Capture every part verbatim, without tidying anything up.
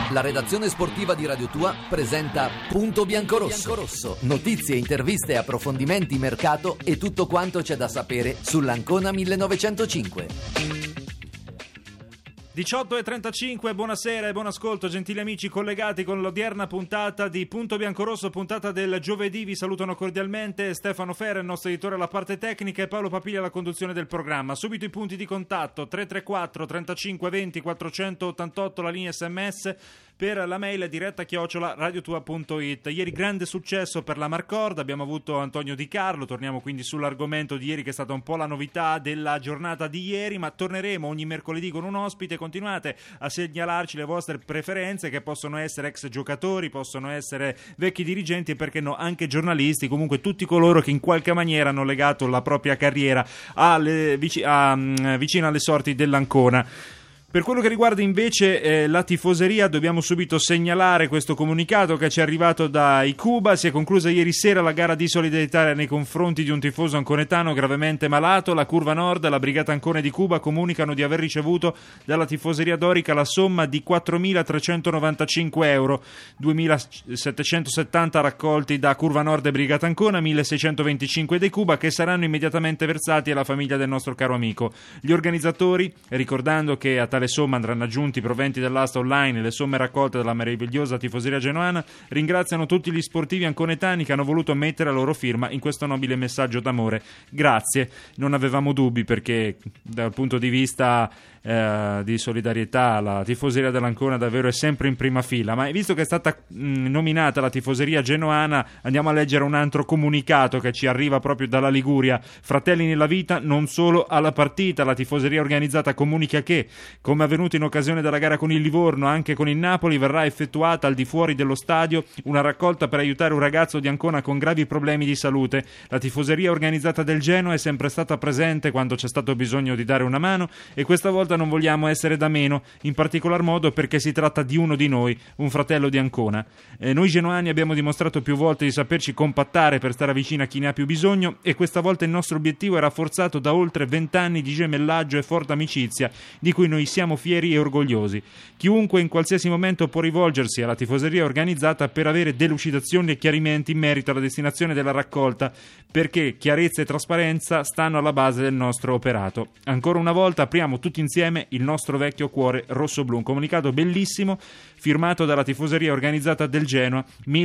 La redazione sportiva di Radio Tua presenta Punto Biancorosso. Notizie, interviste, approfondimenti, mercato e tutto quanto c'è da sapere sull'Ancona millenovecentocinque. diciotto e trentacinque, buonasera e buon ascolto gentili amici collegati con l'odierna puntata di Punto Biancorosso, puntata del giovedì. Vi salutano cordialmente Stefano Ferra, il nostro editore alla parte tecnica, e Paolo Papiglia alla conduzione del programma. Subito i punti di contatto: tre tre quattro trentacinque venti quattrocentottantotto la linea sms, per la mail diretta chiocciola radiotua punto it. Ieri grande successo per la Marcord, abbiamo avuto Antonio Di Carlo, torniamo quindi sull'argomento di ieri che è stata un po' la novità della giornata di ieri, ma torneremo ogni mercoledì con un ospite. Continuate a segnalarci le vostre preferenze, che possono essere ex giocatori, possono essere vecchi dirigenti e perché no anche giornalisti, comunque tutti coloro che in qualche maniera hanno legato la propria carriera alle, vic- a, vicino alle sorti dell'Ancona. Per quello che riguarda invece eh, la tifoseria, dobbiamo subito segnalare questo comunicato che ci è arrivato da Icuba. Si è conclusa ieri sera la gara di solidarietà nei confronti di un tifoso anconetano gravemente malato. La Curva Nord e la Brigata Ancone di Cuba comunicano di aver ricevuto dalla tifoseria dorica la somma di quattromilatrecentonovantacinque euro, duemilasettecentosettanta raccolti da Curva Nord e Brigata Ancona, milleseicentoventicinque dei Cuba, che saranno immediatamente versati alla famiglia del nostro caro amico. Gli organizzatori, ricordando che a le somme andranno aggiunti i proventi dell'asta online e le somme raccolte dalla meravigliosa tifoseria genoana, ringraziano tutti gli sportivi anconetani che hanno voluto mettere la loro firma in questo nobile messaggio d'amore. Grazie, non avevamo dubbi, perché dal punto di vista eh, di solidarietà la tifoseria dell'Ancona davvero è sempre in prima fila. Ma visto che è stata mh, nominata la tifoseria genoana, andiamo a leggere un altro comunicato che ci arriva proprio dalla Liguria. Fratelli nella vita, non solo alla partita. La tifoseria organizzata comunica che, come avvenuto in occasione della gara con il Livorno, anche con il Napoli verrà effettuata al di fuori dello stadio una raccolta per aiutare un ragazzo di Ancona con gravi problemi di salute. La tifoseria organizzata del Genoa è sempre stata presente quando c'è stato bisogno di dare una mano, e questa volta non vogliamo essere da meno, in particolar modo perché si tratta di uno di noi, un fratello di Ancona. Eh, noi genoani abbiamo dimostrato più volte di saperci compattare per stare vicino a chi ne ha più bisogno, e questa volta il nostro obiettivo è rafforzato da oltre vent'anni di gemellaggio e forte amicizia, di cui noi siamo fieri e orgogliosi. Chiunque in qualsiasi momento può rivolgersi alla tifoseria organizzata per avere delucidazioni e chiarimenti in merito alla destinazione della raccolta, perché chiarezza e trasparenza stanno alla base del nostro operato. Ancora una volta apriamo tutti insieme il nostro vecchio cuore rosso-blu. Un comunicato bellissimo firmato dalla tifoseria organizzata del Genoa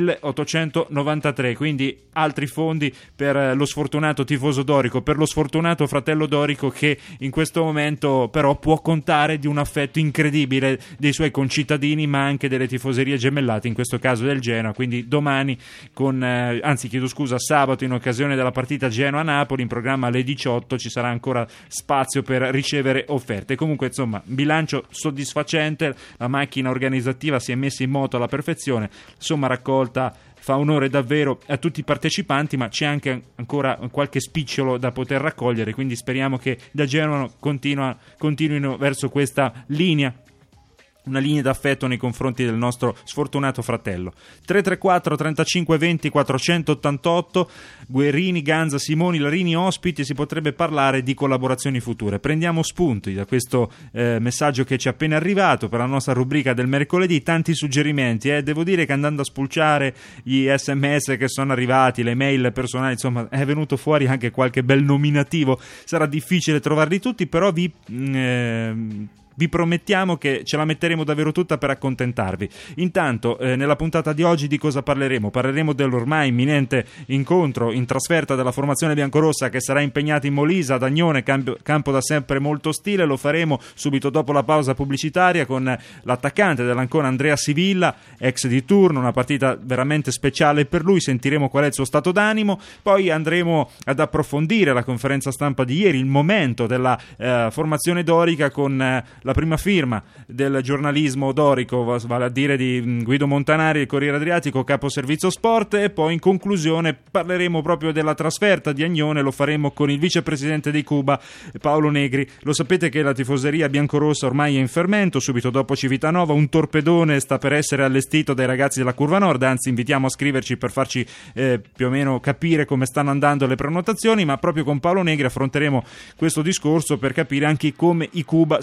milleottocentonovantatré, quindi altri fondi per lo sfortunato tifoso dorico, per lo sfortunato fratello dorico che in questo momento però può contare di un affetto incredibile dei suoi concittadini, ma anche delle tifoserie gemellate, in questo caso del Genoa. Quindi domani con eh, anzi chiedo scusa sabato, in occasione della partita Genoa-Napoli, in programma alle diciotto, ci sarà ancora spazio per ricevere offerte. Comunque insomma, bilancio soddisfacente, la macchina organizzativa si è messa in moto alla perfezione, somma raccolta fa onore davvero a tutti i partecipanti, ma c'è anche ancora qualche spicciolo da poter raccogliere, quindi speriamo che da Genova continua, continuino verso questa linea, una linea d'affetto nei confronti del nostro sfortunato fratello. Tre tre quattro trentacinque venti quattrocentottantotto, Guerrini, Ganza, Simoni, Larini ospiti, e si potrebbe parlare di collaborazioni future. Prendiamo spunti da questo eh, messaggio che ci è appena arrivato per la nostra rubrica del mercoledì. Tanti suggerimenti, eh. devo dire che andando a spulciare gli sms che sono arrivati, le mail personali, insomma è venuto fuori anche qualche bel nominativo. Sarà difficile trovarli tutti, però vi mh, eh, vi promettiamo che ce la metteremo davvero tutta per accontentarvi. Intanto eh, nella puntata di oggi di cosa parleremo? Parleremo dell'ormai imminente incontro in trasferta della formazione biancorossa, che sarà impegnata in Molise, ad Agnone, campo, campo da sempre molto ostile. Lo faremo subito dopo la pausa pubblicitaria con l'attaccante dell'Ancona Andrea Sivilla, ex di turno, una partita veramente speciale per lui. Sentiremo qual è il suo stato d'animo, poi andremo ad approfondire la conferenza stampa di ieri, il momento della eh, formazione dorica, con eh, la prima firma del giornalismo dorico, vale a dire di Guido Montanari, il Corriere Adriatico, capo servizio sport, e poi in conclusione parleremo proprio della trasferta di Agnone. Lo faremo con il vicepresidente di Cuba, Paolo Negri. Lo sapete che la tifoseria biancorossa ormai è in fermento, subito dopo Civitanova un torpedone sta per essere allestito dai ragazzi della Curva Nord, anzi invitiamo a scriverci per farci eh, più o meno capire come stanno andando le prenotazioni, ma proprio con Paolo Negri affronteremo questo discorso per capire anche come i Cuba si muoveranno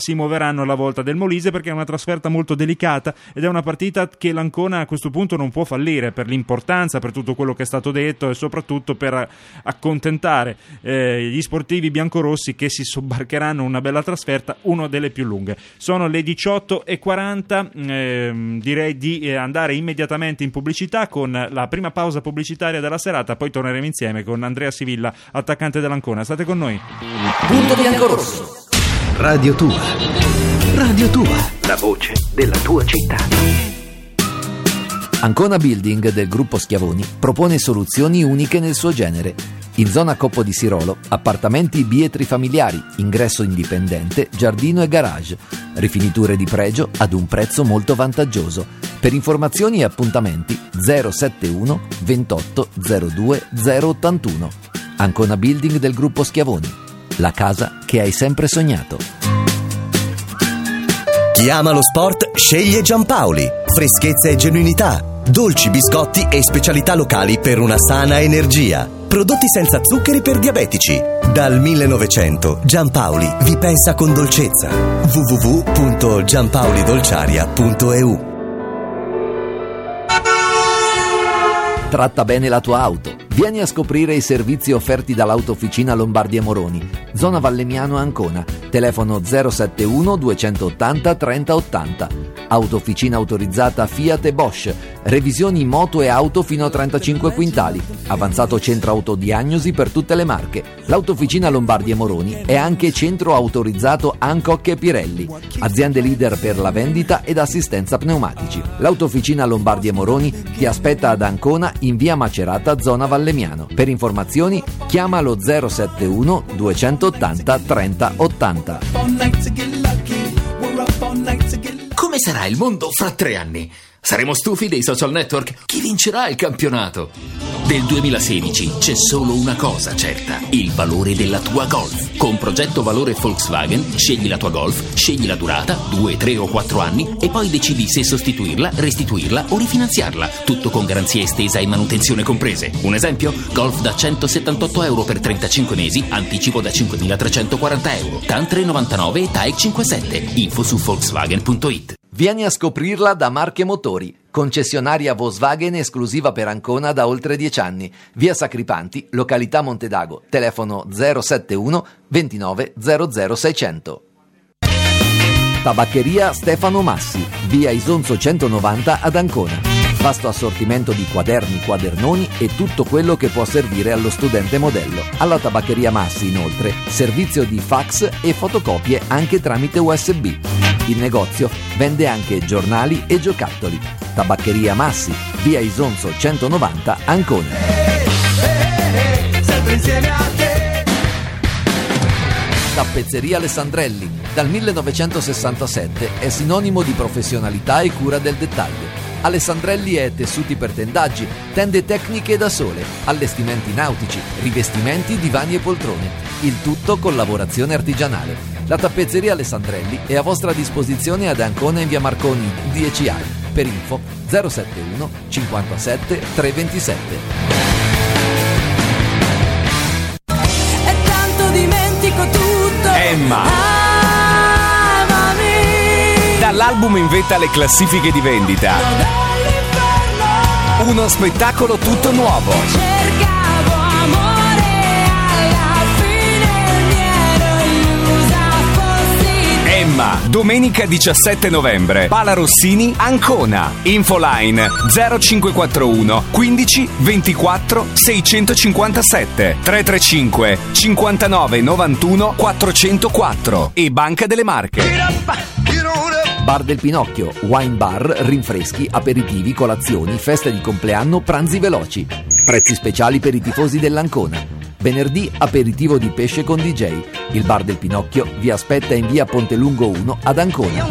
saranno alla volta del Molise, perché è una trasferta molto delicata ed è una partita che l'Ancona a questo punto non può fallire, per l'importanza, per tutto quello che è stato detto e soprattutto per accontentare eh, gli sportivi biancorossi che si sobbarcheranno una bella trasferta, una delle più lunghe. Sono le diciotto e quaranta, eh, direi di eh, andare immediatamente in pubblicità con la prima pausa pubblicitaria della serata, poi torneremo insieme con Andrea Sivilla, attaccante dell'Ancona. State con noi. Punto bianco-rosso. Radio Tua. Radio Tua. La voce della tua città. Ancona Building del gruppo Schiavoni propone soluzioni uniche nel suo genere. In zona Coppo di Sirolo, appartamenti bietri familiari, ingresso indipendente, giardino e garage, rifiniture di pregio ad un prezzo molto vantaggioso. Per informazioni e appuntamenti zero sette uno ventotto zero due zero ottantuno. Ancona Building del gruppo Schiavoni, la casa che hai sempre sognato. Chi ama lo sport sceglie Giampaoli. Freschezza e genuinità, dolci, biscotti e specialità locali per una sana energia. Prodotti senza zuccheri per diabetici. Dal millenovecento Giampaoli vi pensa con dolcezza. w w w punto giampaolidolciaria punto e u. Tratta bene la tua auto. Vieni a scoprire i servizi offerti dall'Autofficina Lombardi e Moroni, zona Vallemiano Ancona. Telefono zero sette uno duecentottanta trenta ottanta. Autofficina autorizzata Fiat e Bosch. Revisioni moto e auto fino a trentacinque quintali. Avanzato centro autodiagnosi per tutte le marche. L'Autofficina Lombardi e Moroni è anche centro autorizzato Hancock e Pirelli. Aziende leader per la vendita ed assistenza pneumatici. L'Autofficina Lombardi e Moroni ti aspetta ad Ancona in via Macerata, zona Vallemiano. Per informazioni chiama lo zero sette uno duecentottanta trenta ottanta. Come sarà il mondo fra tre anni? Saremo stufi dei social network? Chi vincerà il campionato? Del duemilasedici c'è solo una cosa certa: il valore della tua Golf. Con progetto valore Volkswagen scegli la tua Golf, scegli la durata, due, tre o quattro anni, e poi decidi se sostituirla, restituirla o rifinanziarla. Tutto con garanzia estesa e manutenzione comprese. Un esempio? Golf da centosettantotto euro per trentacinque mesi, anticipo da cinquemilatrecentoquaranta euro, T A N tre novantanove e T A E C cinquantasette. Info su Volkswagen punto it. Vieni a scoprirla da Marche Motori, concessionaria Volkswagen esclusiva per Ancona da oltre dieci anni. Via Sacripanti, località Montedago, telefono zero sette uno ventinove zero zero seicento. Tabaccheria Stefano Massi, via Isonzo centonovanta ad Ancona. Vasto assortimento di quaderni, quadernoni e tutto quello che può servire allo studente modello. Alla Tabaccheria Massi, inoltre, servizio di fax e fotocopie anche tramite U S B. Il negozio vende anche giornali e giocattoli. Tabaccheria Massi, via Isonzo centonovanta, Ancona. Tappezzeria Alessandrelli, dal millenovecentosessantasette è sinonimo di professionalità e cura del dettaglio. Alessandrelli è tessuti per tendaggi, tende tecniche da sole, allestimenti nautici, rivestimenti, divani e poltrone. Il tutto con lavorazione artigianale. La tappezzeria Alessandrelli è a vostra disposizione ad Ancona in via Marconi dieci A. Per info zero sette uno cinquantasette trecentoventisette. E tanto dimentico tutto. Emma. Amami. Dall'album in vetta alle classifiche di vendita. Uno spettacolo tutto nuovo. Cercavo amore, alla fine mi ero illusa fossi. Emma, domenica diciassette novembre, Pala Rossini, Ancona. Infoline zero cinque quattro uno quindici ventiquattro seicentocinquantasette tre tre cinque cinquantanove novantuno quattrocentoquattro e Banca delle Marche. Bar del Pinocchio, wine bar, rinfreschi, aperitivi, colazioni, feste di compleanno, pranzi veloci. Prezzi speciali per i tifosi dell'Ancona. Venerdì aperitivo di pesce con D J. Il Bar del Pinocchio vi aspetta in via Pontelungo uno ad Ancona.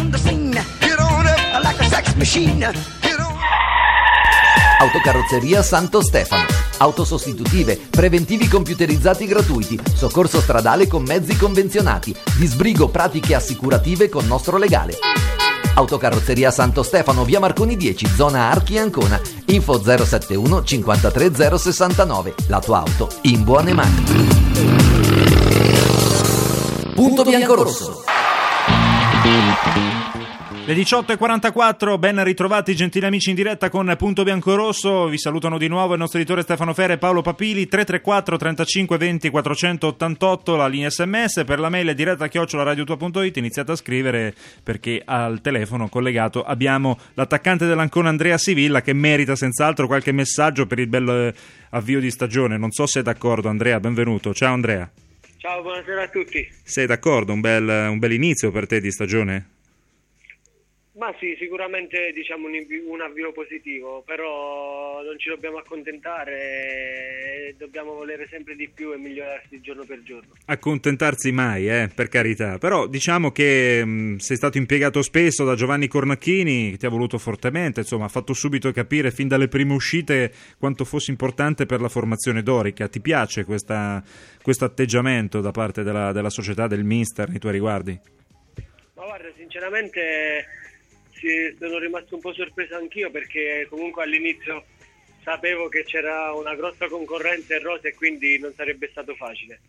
Autocarrozzeria Santo Stefano. Auto sostitutive, preventivi computerizzati gratuiti, soccorso stradale con mezzi convenzionati, disbrigo pratiche assicurative con nostro legale. Autocarrozzeria Santo Stefano, via Marconi dieci, zona Archi, Ancona. Info zero sette uno cinquantatré zero sessantanove. La tua auto in buone mani. Punto bianco-rosso. Le diciotto e quarantaquattro, ben ritrovati gentili amici in diretta con Punto Biancorosso. Vi salutano di nuovo il nostro editore Stefano Fere e Paolo Papili. Tre tre quattro trentacinque venti quattrocentottantotto la linea sms, per la mail è diretta chiocciola radiotua punto it. Iniziate a scrivere perché al telefono collegato abbiamo l'attaccante dell'Ancona Andrea Sivilla, che merita senz'altro qualche messaggio per il bel eh, avvio di stagione. Non so se è d'accordo. Andrea, benvenuto. Ciao Andrea. Ciao, buonasera a tutti. Sei d'accordo? Un bel, un bel inizio per te di stagione? Ma sì, sicuramente diciamo un, invi- un avvio positivo, però non ci dobbiamo accontentare, dobbiamo volere sempre di più e migliorarsi giorno per giorno. Accontentarsi mai, eh, per carità, però diciamo che mh, sei stato impiegato spesso da Giovanni Cornacchini, che ti ha voluto fortemente, insomma ha fatto subito capire fin dalle prime uscite quanto fosse importante per la formazione dorica. Ti piace questa, questo atteggiamento da parte della, della società, del mister nei tuoi riguardi? Ma guarda, sinceramente... Sì, sono rimasto un po' sorpreso anch'io, perché comunque all'inizio sapevo che c'era una grossa concorrenza in rosa e quindi non sarebbe stato facile.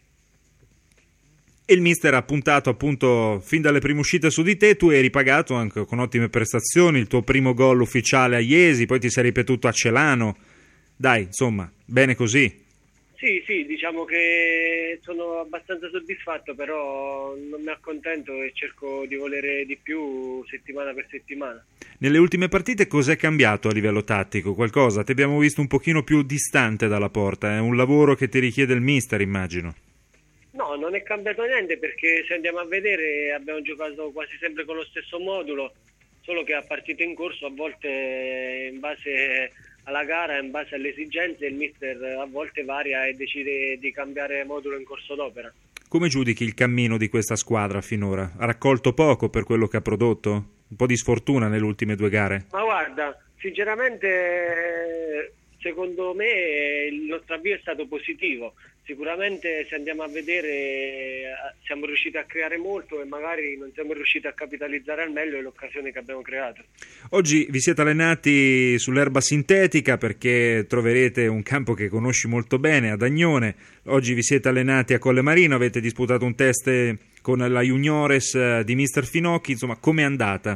E il mister ha puntato appunto fin dalle prime uscite su di te. Tu hai ripagato anche con ottime prestazioni, il tuo primo gol ufficiale a Iesi, poi ti sei ripetuto a Celano. Dai, insomma, bene così. Sì, sì, diciamo che sono abbastanza soddisfatto, però non mi accontento e cerco di volere di più settimana per settimana. Nelle ultime partite cos'è cambiato a livello tattico? Qualcosa? Ti abbiamo visto un pochino più distante dalla porta, è un lavoro che ti richiede il mister, immagino. No, non è cambiato niente, perché se andiamo a vedere abbiamo giocato quasi sempre con lo stesso modulo, solo che a partita in corso a volte in base alla gara, in base alle esigenze, il mister a volte varia e decide di cambiare modulo in corso d'opera. Come giudichi il cammino di questa squadra finora? Ha raccolto poco per quello che ha prodotto? Un po' di sfortuna nelle ultime due gare? Ma guarda, sinceramente secondo me il nostro avvio è stato positivo. Sicuramente se andiamo a vedere siamo riusciti a creare molto e magari non siamo riusciti a capitalizzare al meglio l'occasione che abbiamo creato. Oggi vi siete allenati sull'erba sintetica perché troverete un campo che conosci molto bene ad Agnone. Oggi vi siete allenati a Colle Marino, avete disputato un test con la Juniores di mister Finocchi. Insomma, com'è andata?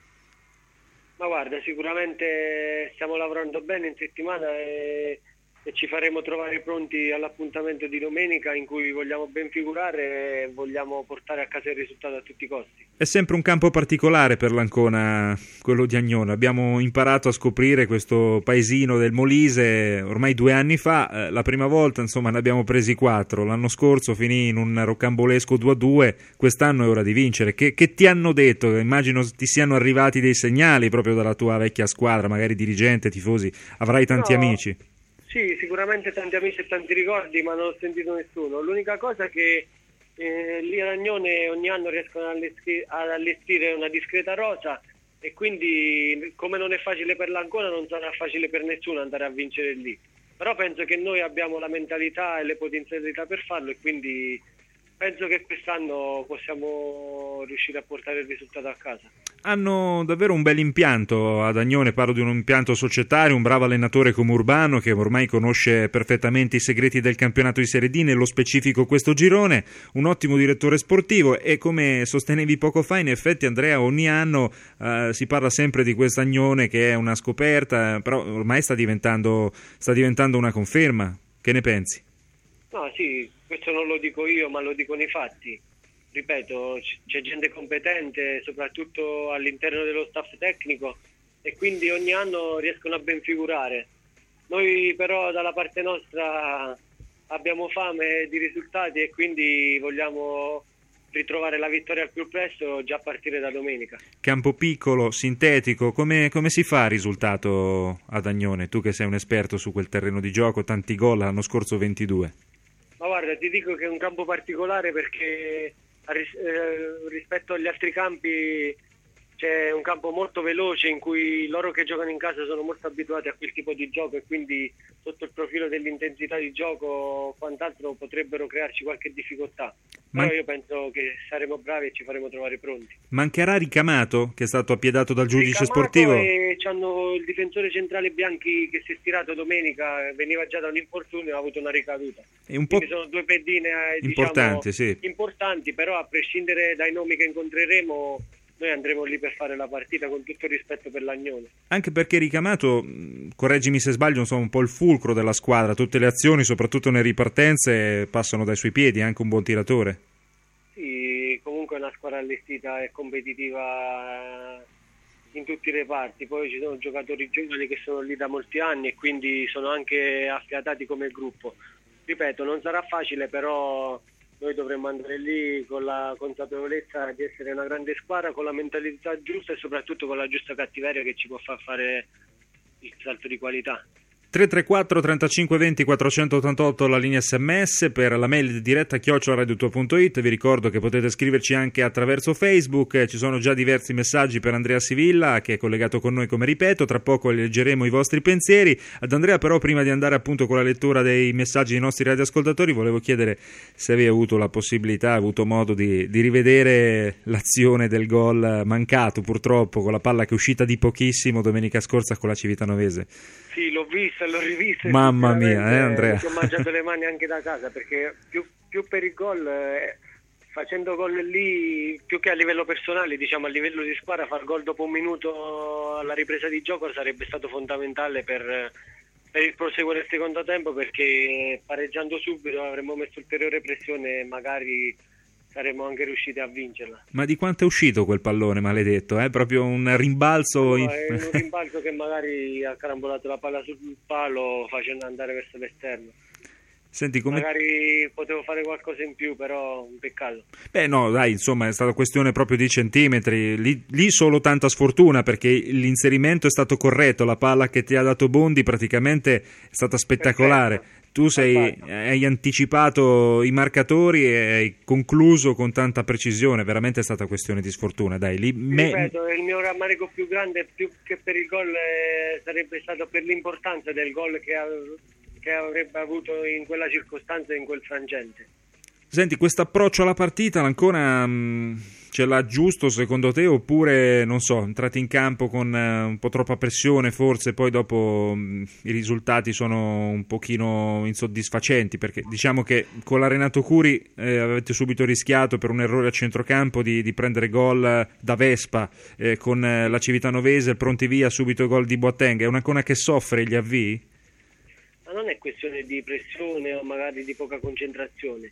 Ma guarda, sicuramente stiamo lavorando bene in settimana e e ci faremo trovare pronti all'appuntamento di domenica, in cui vogliamo ben figurare e vogliamo portare a casa il risultato a tutti i costi. È sempre un campo particolare per l'Ancona, quello di Agnone. Abbiamo imparato a scoprire questo paesino del Molise ormai due anni fa, eh, la prima volta insomma ne abbiamo presi quattro, l'anno scorso finì in un rocambolesco due a due, quest'anno è ora di vincere. Che, che ti hanno detto? Immagino ti siano arrivati dei segnali proprio dalla tua vecchia squadra, magari dirigente, tifosi, avrai tanti no. amici. Sì, sicuramente tanti amici e tanti ricordi, ma non ho sentito nessuno. L'unica cosa è che eh, lì ad Agnone ogni anno riescono ad allestire, ad allestire una discreta rosa e quindi, come non è facile per l'Ancona, non sarà facile per nessuno andare a vincere lì. Però penso che noi abbiamo la mentalità e le potenzialità per farlo e quindi penso che quest'anno possiamo riuscire a portare il risultato a casa. Hanno davvero un bel impianto ad Agnone, parlo di un impianto societario, un bravo allenatore come Urbano che ormai conosce perfettamente i segreti del campionato di Serie D, nello specifico questo girone, un ottimo direttore sportivo e, come sostenevi poco fa, in effetti Andrea, ogni anno eh, si parla sempre di questa Agnone che è una scoperta, però ormai sta diventando, sta diventando una conferma. Che ne pensi? No, sì, questo non lo dico io, ma lo dicono i fatti. Ripeto, c'è gente competente, soprattutto all'interno dello staff tecnico, e quindi ogni anno riescono a ben figurare. Noi però dalla parte nostra abbiamo fame di risultati e quindi vogliamo ritrovare la vittoria al più presto, già a partire da domenica. Campo piccolo, sintetico, come, come si fa il risultato ad Agnone? Tu che sei un esperto su quel terreno di gioco, tanti gol, l'anno scorso ventidue. Ma guarda, ti dico che è un campo particolare perché eh, rispetto agli altri campi c'è un campo molto veloce in cui loro che giocano in casa sono molto abituati a quel tipo di gioco e quindi sotto il profilo dell'intensità di gioco quant'altro potrebbero crearci qualche difficoltà. Però Man- io penso che saremo bravi e ci faremo trovare pronti. Mancherà Ricamato, che è stato appiedato dal giudice Ricamato, sportivo. E c'hanno il difensore centrale Bianchi che si è stirato domenica, veniva già da un infortunio e ha avuto una ricaduta. È un po' Quindi sono due pedine eh, importanti, diciamo, sì. importanti, però a prescindere dai nomi che incontreremo noi andremo lì per fare la partita con tutto il rispetto per l'Agnone. Anche perché Ricamato, mh, correggimi se sbaglio, sono un po' il fulcro della squadra, tutte le azioni, soprattutto nelle ripartenze, passano dai suoi piedi, è anche un buon tiratore. Sì, comunque è una squadra allestita e competitiva in tutti i reparti, poi ci sono giocatori giovani che sono lì da molti anni e quindi sono anche affiatati come gruppo. Ripeto, non sarà facile, però noi dovremmo andare lì con la consapevolezza di essere una grande squadra, con la mentalità giusta e soprattutto con la giusta cattiveria che ci può far fare il salto di qualità. tre tre quattro trentacinque venti quattrocentottantotto la linea sms, per la mail diretta chiocciola radiotua punto it. Vi ricordo che potete scriverci anche attraverso Facebook, ci sono già diversi messaggi per Andrea Sivilla che è collegato con noi, come ripeto, tra poco leggeremo i vostri pensieri. Ad Andrea però, prima di andare appunto con la lettura dei messaggi dei nostri radioascoltatori, volevo chiedere se avevi avuto la possibilità, avuto modo di, di rivedere l'azione del gol mancato purtroppo, con la palla che è uscita di pochissimo domenica scorsa con la Civitanovese. Sì, l'ho vista, l'ho rivista. Mamma mia, eh Andrea. Ci ho mangiato le mani anche da casa, perché più, più per il gol, eh, facendo gol lì, più che a livello personale, diciamo a livello di squadra, far gol dopo un minuto alla ripresa di gioco sarebbe stato fondamentale per, per il proseguo del secondo tempo, perché pareggiando subito avremmo messo ulteriore pressione e magari saremmo anche riusciti a vincerla. Ma di quanto è uscito quel pallone maledetto? È proprio un rimbalzo? No, in... è un rimbalzo che magari ha carambolato la palla sul palo facendo andare verso l'esterno. Senti, come... Magari potevo fare qualcosa in più, però un peccato. Beh no, dai, insomma è stata questione proprio di centimetri, lì, lì solo tanta sfortuna, perché l'inserimento è stato corretto, la palla che ti ha dato Bondi praticamente è stata spettacolare. Perfetto. Tu sei, hai anticipato i marcatori e hai concluso con tanta precisione, veramente è stata questione di sfortuna. Dai, lì me... Ripeto, il mio rammarico più grande, più che per il gol, eh, sarebbe stato per l'importanza del gol che, av- che avrebbe avuto in quella circostanza e in quel frangente. Senti, questo approccio alla partita ancora mh, ce l'ha giusto secondo te, oppure, non so, entrati in campo con uh, un po' troppa pressione forse, poi dopo mh, i risultati sono un pochino insoddisfacenti, perché diciamo che con la Renato Curi eh, avete subito rischiato per un errore a centrocampo di, di prendere gol da Vespa, eh, con eh, la Civitanovese pronti via subito gol di Boateng. È un'Ancona che soffre gli avvii? Ma non è questione di pressione o magari di poca concentrazione.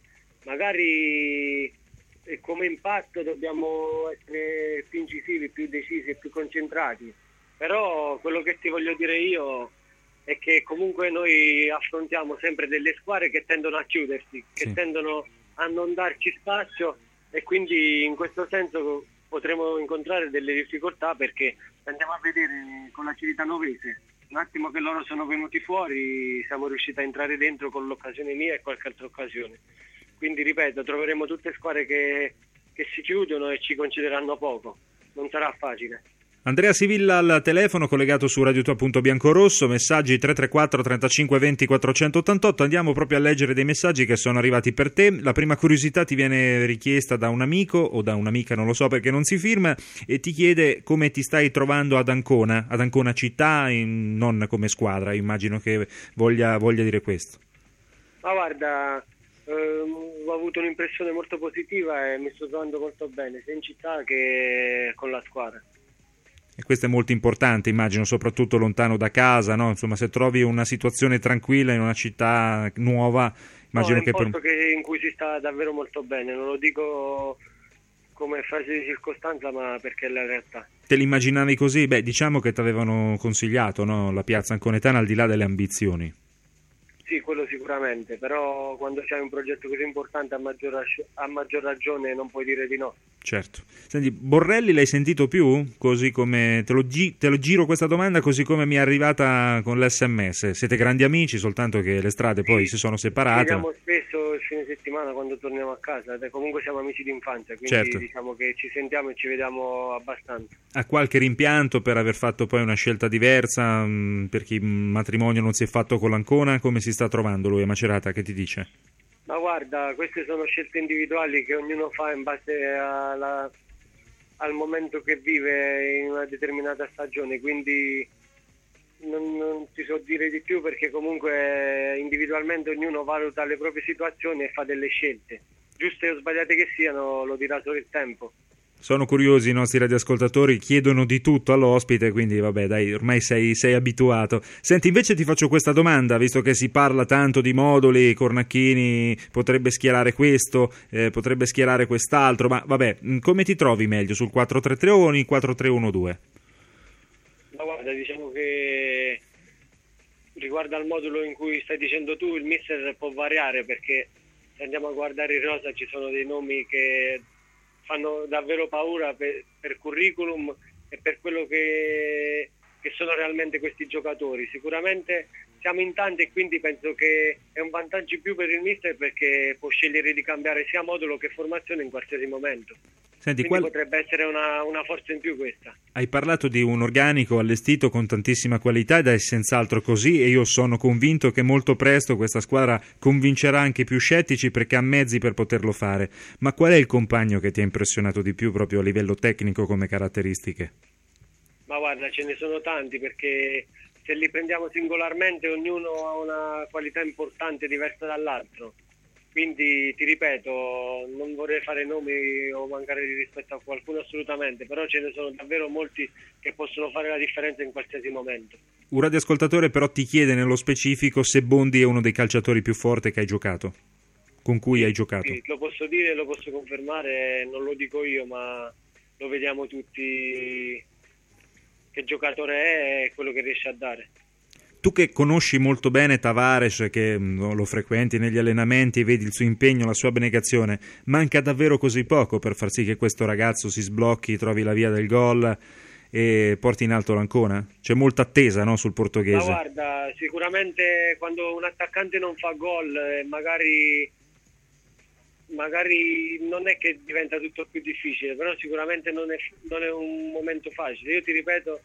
Magari eh, come impatto dobbiamo essere più incisivi, più decisi e più concentrati, però quello che ti voglio dire io è che comunque noi affrontiamo sempre delle squadre che tendono a chiudersi, che sì. tendono a non darci spazio, e quindi in questo senso potremo incontrare delle difficoltà, perché andiamo a vedere con la Civitanovese, un attimo che loro sono venuti fuori siamo riusciti a entrare dentro con l'occasione mia e qualche altra occasione. Quindi ripeto, troveremo tutte squadre che, che si chiudono e ci concederanno poco. Non sarà facile. Andrea Sivilla al telefono, collegato su radiotua punto biancorosso, messaggi tre tre quattro trentacinque venti quattrocentottantotto. Andiamo proprio a leggere dei messaggi che sono arrivati per te. La prima curiosità ti viene richiesta da un amico o da un'amica, non lo so perché non si firma, e ti chiede come ti stai trovando ad Ancona, ad Ancona città, in, non come squadra. Immagino che voglia, voglia dire questo. Ma guarda, ehm, ho avuto un'impressione molto positiva e mi sto trovando molto bene, sia in città che con la squadra. E questo è molto importante, immagino, soprattutto lontano da casa, no? Insomma, se trovi una situazione tranquilla in una città nuova, immagino no, è un che... posto per... che in cui si sta davvero molto bene, non lo dico come frase di circostanza, ma perché è la realtà. Te l'immaginavi così? Beh, diciamo che ti avevano consigliato, no? La piazza anconetana, al di là delle ambizioni. Sì, quello sicuramente, però quando c'hai un progetto così importante a maggior, a maggior ragione non puoi dire di no. Certo. Senti, Borrelli l'hai sentito più? Così come te lo, gi- te lo giro questa domanda così come mi è arrivata con l'esse emme esse. Siete grandi amici, soltanto che le strade poi sì, si sono separate. Ci vediamo spesso il fine settimana quando torniamo a casa, e comunque siamo amici d'infanzia, quindi certo. Diciamo che ci sentiamo e ci vediamo abbastanza. Ha qualche rimpianto per aver fatto poi una scelta diversa, mh, per chi matrimonio non si è fatto con l'Ancona? Come si sta trovando lui a Macerata? Che ti dice? Ma guarda, queste sono scelte individuali che ognuno fa in base alla, al momento che vive in una determinata stagione, quindi non, non ti so dire di più, perché comunque individualmente ognuno valuta le proprie situazioni e fa delle scelte. Giuste o sbagliate che siano, lo dirà solo il tempo. Sono curiosi i nostri radioascoltatori, chiedono di tutto all'ospite, quindi vabbè dai, ormai sei, sei abituato. Senti, invece ti faccio questa domanda, visto che si parla tanto di moduli, Cornacchini potrebbe schierare questo, eh, potrebbe schierare quest'altro, ma vabbè, come ti trovi meglio, sul quattro tre tre o il quattro tre uno due? Ma guarda, diciamo che riguardo al modulo in cui stai dicendo tu, il mister può variare, perché se andiamo a guardare in rosa ci sono dei nomi che fanno davvero paura per, per curriculum e per quello che, che sono realmente questi giocatori. Sicuramente siamo in tanti e quindi penso che è un vantaggio in più per il mister, perché può scegliere di cambiare sia modulo che formazione in qualsiasi momento. Senti, quindi qual... potrebbe essere una, una forza in più questa. Hai parlato di un organico allestito con tantissima qualità ed è senz'altro così, e io sono convinto che molto presto questa squadra convincerà anche più scettici, perché ha mezzi per poterlo fare. Ma qual è il compagno che ti ha impressionato di più proprio a livello tecnico come caratteristiche? Ma guarda, ce ne sono tanti, perché se li prendiamo singolarmente ognuno ha una qualità importante diversa dall'altro. Quindi ti ripeto, non vorrei fare nomi o mancare di rispetto a qualcuno assolutamente, però ce ne sono davvero molti che possono fare la differenza in qualsiasi momento. Un radioascoltatore però ti chiede nello specifico se Bondi è uno dei calciatori più forti che hai giocato, con cui sì, hai giocato. Sì, lo posso dire, lo posso confermare, non lo dico io, ma lo vediamo tutti che giocatore è e quello che riesce a dare. Tu che conosci molto bene Tavares, che mh, lo frequenti negli allenamenti, vedi il suo impegno, la sua abnegazione, manca davvero così poco per far sì che questo ragazzo si sblocchi, trovi la via del gol e porti in alto l'Ancona? C'è molta attesa, no, sul portoghese. Ma guarda, sicuramente quando un attaccante non fa gol, eh, magari, magari non è che diventa tutto più difficile, però sicuramente non è, non è un momento facile. Io ti ripeto,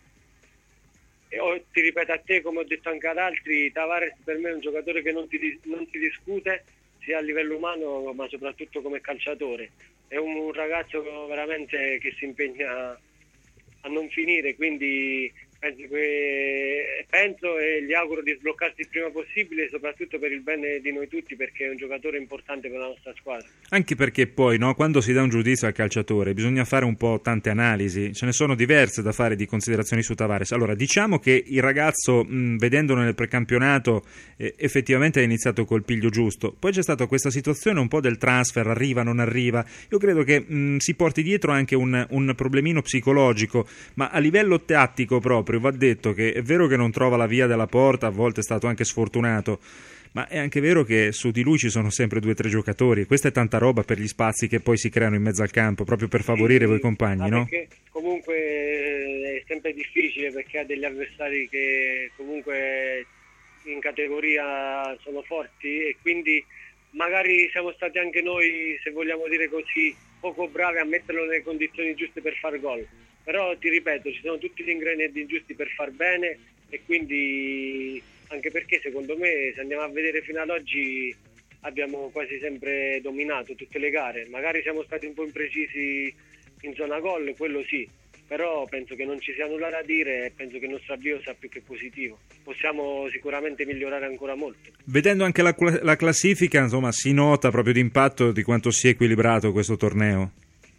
E ho, ti ripeto a te, come ho detto anche ad altri, Tavares per me è un giocatore che non ti, non ti discute sia a livello umano ma soprattutto come calciatore. È un, un ragazzo veramente che si impegna a non finire, quindi penso, che, penso e gli auguro di sbloccarsi il prima possibile, soprattutto per il bene di noi tutti, perché è un giocatore importante per la nostra squadra. Anche perché poi, no, quando si dà un giudizio al calciatore bisogna fare un po' tante analisi, ce ne sono diverse da fare di considerazioni su Tavares. Allora, diciamo che il ragazzo, mh, vedendolo nel precampionato, eh, effettivamente ha iniziato col piglio giusto, poi c'è stata questa situazione un po' del transfer, arriva, non arriva. Io credo che mh, si porti dietro anche un, un problemino psicologico, ma a livello tattico proprio va detto che è vero che non trova la via della porta, a volte è stato anche sfortunato, ma è anche vero che su di lui ci sono sempre due o tre giocatori, questa è tanta roba per gli spazi che poi si creano in mezzo al campo, proprio per favorire sì, voi compagni, ah, no? Perché comunque è sempre difficile, perché ha degli avversari che comunque in categoria sono forti, e quindi magari siamo stati anche noi, se vogliamo dire così, poco bravi a metterlo nelle condizioni giuste per far gol. Però ti ripeto, ci sono tutti gli ingredienti giusti per far bene, e quindi anche perché secondo me, se andiamo a vedere fino ad oggi, abbiamo quasi sempre dominato tutte le gare. Magari siamo stati un po' imprecisi in zona gol, quello sì, però penso che non ci sia nulla da dire e penso che il nostro avvio sia più che positivo. Possiamo sicuramente migliorare ancora molto. Vedendo anche la, la classifica, insomma, si nota proprio d'impatto di quanto sia equilibrato questo torneo.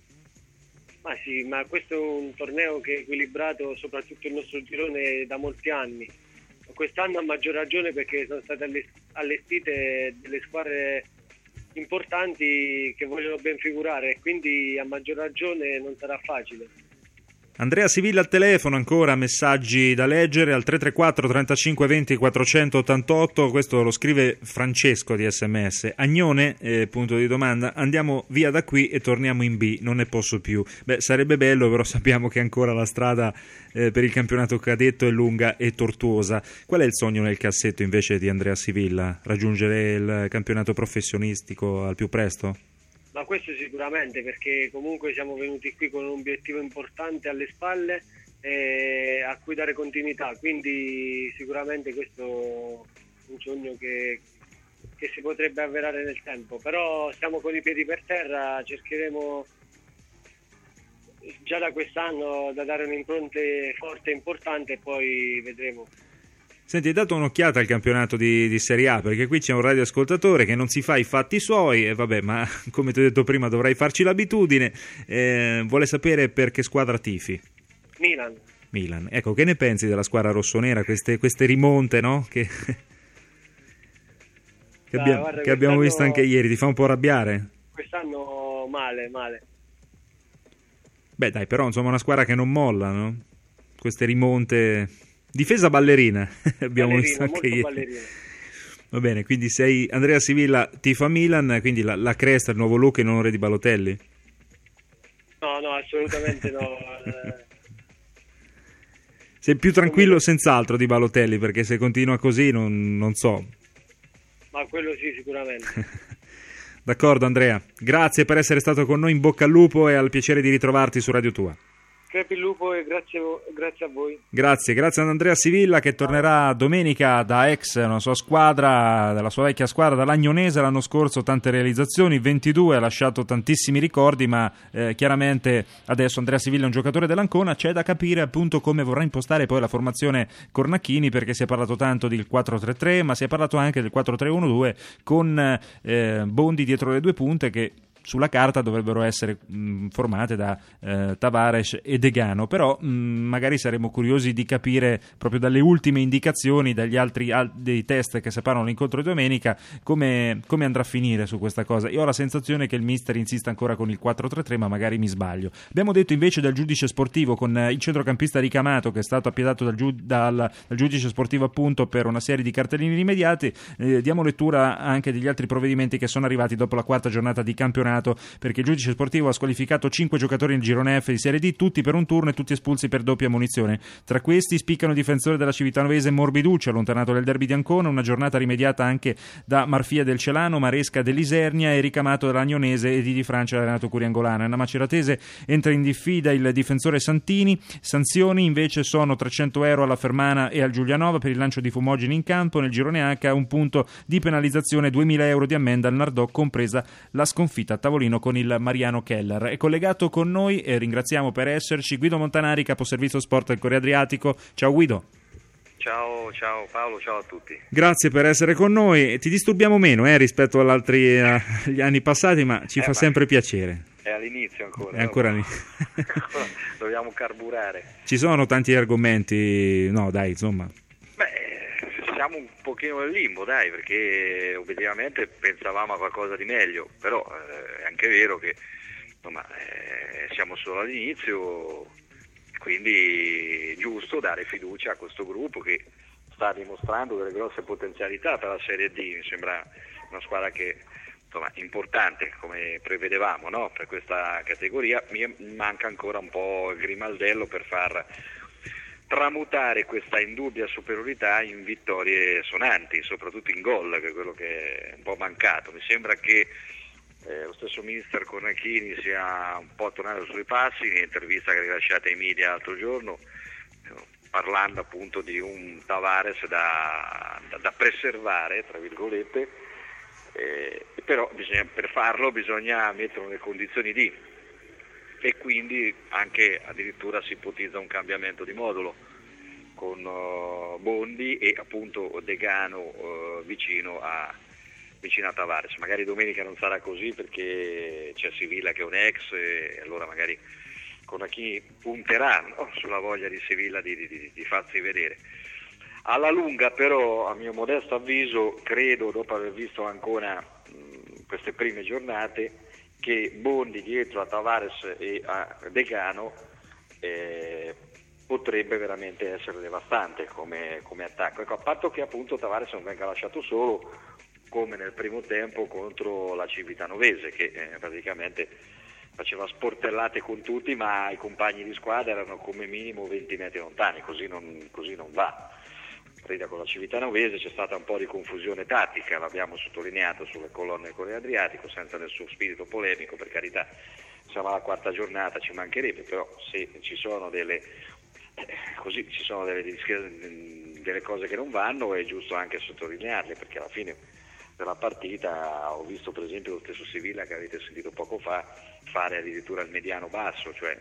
Ma sì, ma questo è un torneo che è equilibrato, soprattutto il nostro girone, da molti anni. Quest'anno a maggior ragione, perché sono state allestite delle squadre importanti che vogliono ben figurare, e quindi a maggior ragione non sarà facile. Andrea Sivilla al telefono, ancora messaggi da leggere al tre tre quattro trentacinque venti quattrocentottantotto, questo lo scrive Francesco di sms. Agnone, eh, punto di domanda, andiamo via da qui e torniamo in B, non ne posso più. Beh, sarebbe bello, però sappiamo che ancora la strada eh, per il campionato cadetto è lunga e tortuosa. Qual è il sogno nel cassetto invece di Andrea Sivilla? Raggiungere il campionato professionistico al più presto? Ma questo sicuramente, perché comunque siamo venuti qui con un obiettivo importante alle spalle e a cui dare continuità, quindi sicuramente questo è un sogno che che si potrebbe avverare nel tempo, però siamo con i piedi per terra, cercheremo già da quest'anno da dare un'impronta forte e importante e poi vedremo. Senti, hai dato un'occhiata al campionato di, di Serie A, perché qui c'è un radioascoltatore che non si fa i fatti suoi, e vabbè, ma come ti ho detto prima dovrai farci l'abitudine, eh, vuole sapere per che squadra tifi. Milan. Milan, ecco, che ne pensi della squadra rossonera, queste, queste rimonte, no? Che, che, Dai, abbiamo, guarda, che abbiamo visto anche ieri, ti fa un po' arrabbiare? Quest'anno male, male. Beh dai, però insomma una squadra che non molla, no? Queste rimonte... Difesa ballerina, abbiamo Ballerina, visto anche molto ieri. ballerina. Va bene, quindi sei Andrea Sivilla, tifa Milan, quindi la, la cresta, il nuovo look in onore di Balotelli? No, no, assolutamente no. Eh, Sei più tranquillo senz'altro di Balotelli, perché se continua così non, non so. ma quello sì, sicuramente. D'accordo Andrea, grazie per essere stato con noi, in bocca al lupo e al piacere di ritrovarti su Radio Tua. Crepi il lupo e grazie, grazie a voi. Grazie, grazie ad Andrea Sivilla che tornerà domenica da ex una sua squadra, dalla sua vecchia squadra, dall'Agnonese. L'anno scorso tante realizzazioni, ventidue, ha lasciato tantissimi ricordi, ma eh, chiaramente adesso Andrea Sivilla è un giocatore dell'Ancona. C'è da capire appunto come vorrà impostare poi la formazione Cornacchini, perché si è parlato tanto del quattro tre tre, ma si è parlato anche del quattro tre uno due con eh, Bondi dietro le due punte, che sulla carta dovrebbero essere mh, formate da eh, Tavares e Degano, però mh, magari saremo curiosi di capire proprio dalle ultime indicazioni, dagli altri al, dei test che separano l'incontro di domenica, come, come andrà a finire su questa cosa. Io ho la sensazione che il mister insista ancora con il quattro tre tre, ma magari mi sbaglio. Abbiamo detto invece del giudice sportivo con eh, il centrocampista ricamato, che è stato appietato dal, giu- dal, dal giudice sportivo appunto per una serie di cartellini rimediati. Eh, diamo lettura anche degli altri provvedimenti che sono arrivati dopo la quarta giornata di campionato, perché il giudice sportivo ha squalificato cinque giocatori nel girone F di Serie D, tutti per un turno e tutti espulsi per doppia munizione. Tra questi spiccano il difensore della Civitanovese Morbiducci, allontanato dal derby di Ancona, una giornata rimediata anche da Marfia del Celano, Maresca dell'Isernia e ricamato dall'Agnonese e Di Francia da Renato Curiangolana. Nella Maceratese entra in diffida il difensore Santini. Sanzioni invece sono trecento euro alla Fermana e al Giulianova per il lancio di fumogeni in campo. Nel girone H un punto di penalizzazione, duemila euro di ammenda al Nardò, compresa la sconfitta a tavolino con il Mariano Keller. È collegato con noi e ringraziamo per esserci Guido Montanari, caposervizio sport del Corriere Adriatico. Ciao Guido. Ciao, ciao Paolo, ciao a tutti. Grazie per essere con noi. Ti disturbiamo meno eh, rispetto agli altri eh, gli anni passati, ma ci eh, fa ma sempre piacere. È all'inizio ancora. È ancora no? lì. Dobbiamo carburare. Ci sono tanti argomenti, no dai, insomma. Beh, siamo un pochino nel limbo, dai, perché obiettivamente pensavamo a qualcosa di meglio, però eh, è anche vero che insomma eh, siamo solo all'inizio, quindi è giusto dare fiducia a questo gruppo che sta dimostrando delle grosse potenzialità per la Serie D. Mi sembra una squadra che insomma importante, come prevedevamo, no? Per questa categoria. Mi manca ancora un po' il grimaldello per far tramutare questa indubbia superiorità in vittorie sonanti, soprattutto in gol, che è quello che è un po' mancato. Mi sembra che eh, lo stesso mister Cornacchini sia un po' tornato sui passi. In intervista che ha rilasciato ai media l'altro giorno, eh, parlando appunto di un Tavares da, da, da preservare, tra virgolette, eh, però bisogna, per farlo bisogna metterlo nelle condizioni di, e quindi anche addirittura si ipotizza un cambiamento di modulo con uh, Bondi e appunto Degano uh, vicino a vicino a Tavares. Magari domenica non sarà così perché c'è Sivilla che è un ex e allora magari Cornacchini punterà, no? Sulla voglia di Sivilla di, di, di farsi vedere. Alla lunga però, a mio modesto avviso, credo, dopo aver visto ancora mh, queste prime giornate, che Bondi dietro a Tavares e a Degano eh, potrebbe veramente essere devastante come, come attacco. Ecco, a patto che appunto Tavares non venga lasciato solo come nel primo tempo contro la Civitanovese, che eh, praticamente faceva sportellate con tutti, ma i compagni di squadra erano come minimo venti metri lontani, così non, così non va. Con la Civitanovese c'è stata un po' di confusione tattica, l'abbiamo sottolineato sulle colonne del Corriere Adriatico, senza nessun spirito polemico, per carità, siamo alla quarta giornata, ci mancherebbe, però se ci sono delle eh, così ci sono delle, delle cose che non vanno, è giusto anche sottolinearle, perché alla fine della partita. Ho visto per esempio lo stesso Siviglia che avete sentito poco fa fare addirittura il mediano basso, cioè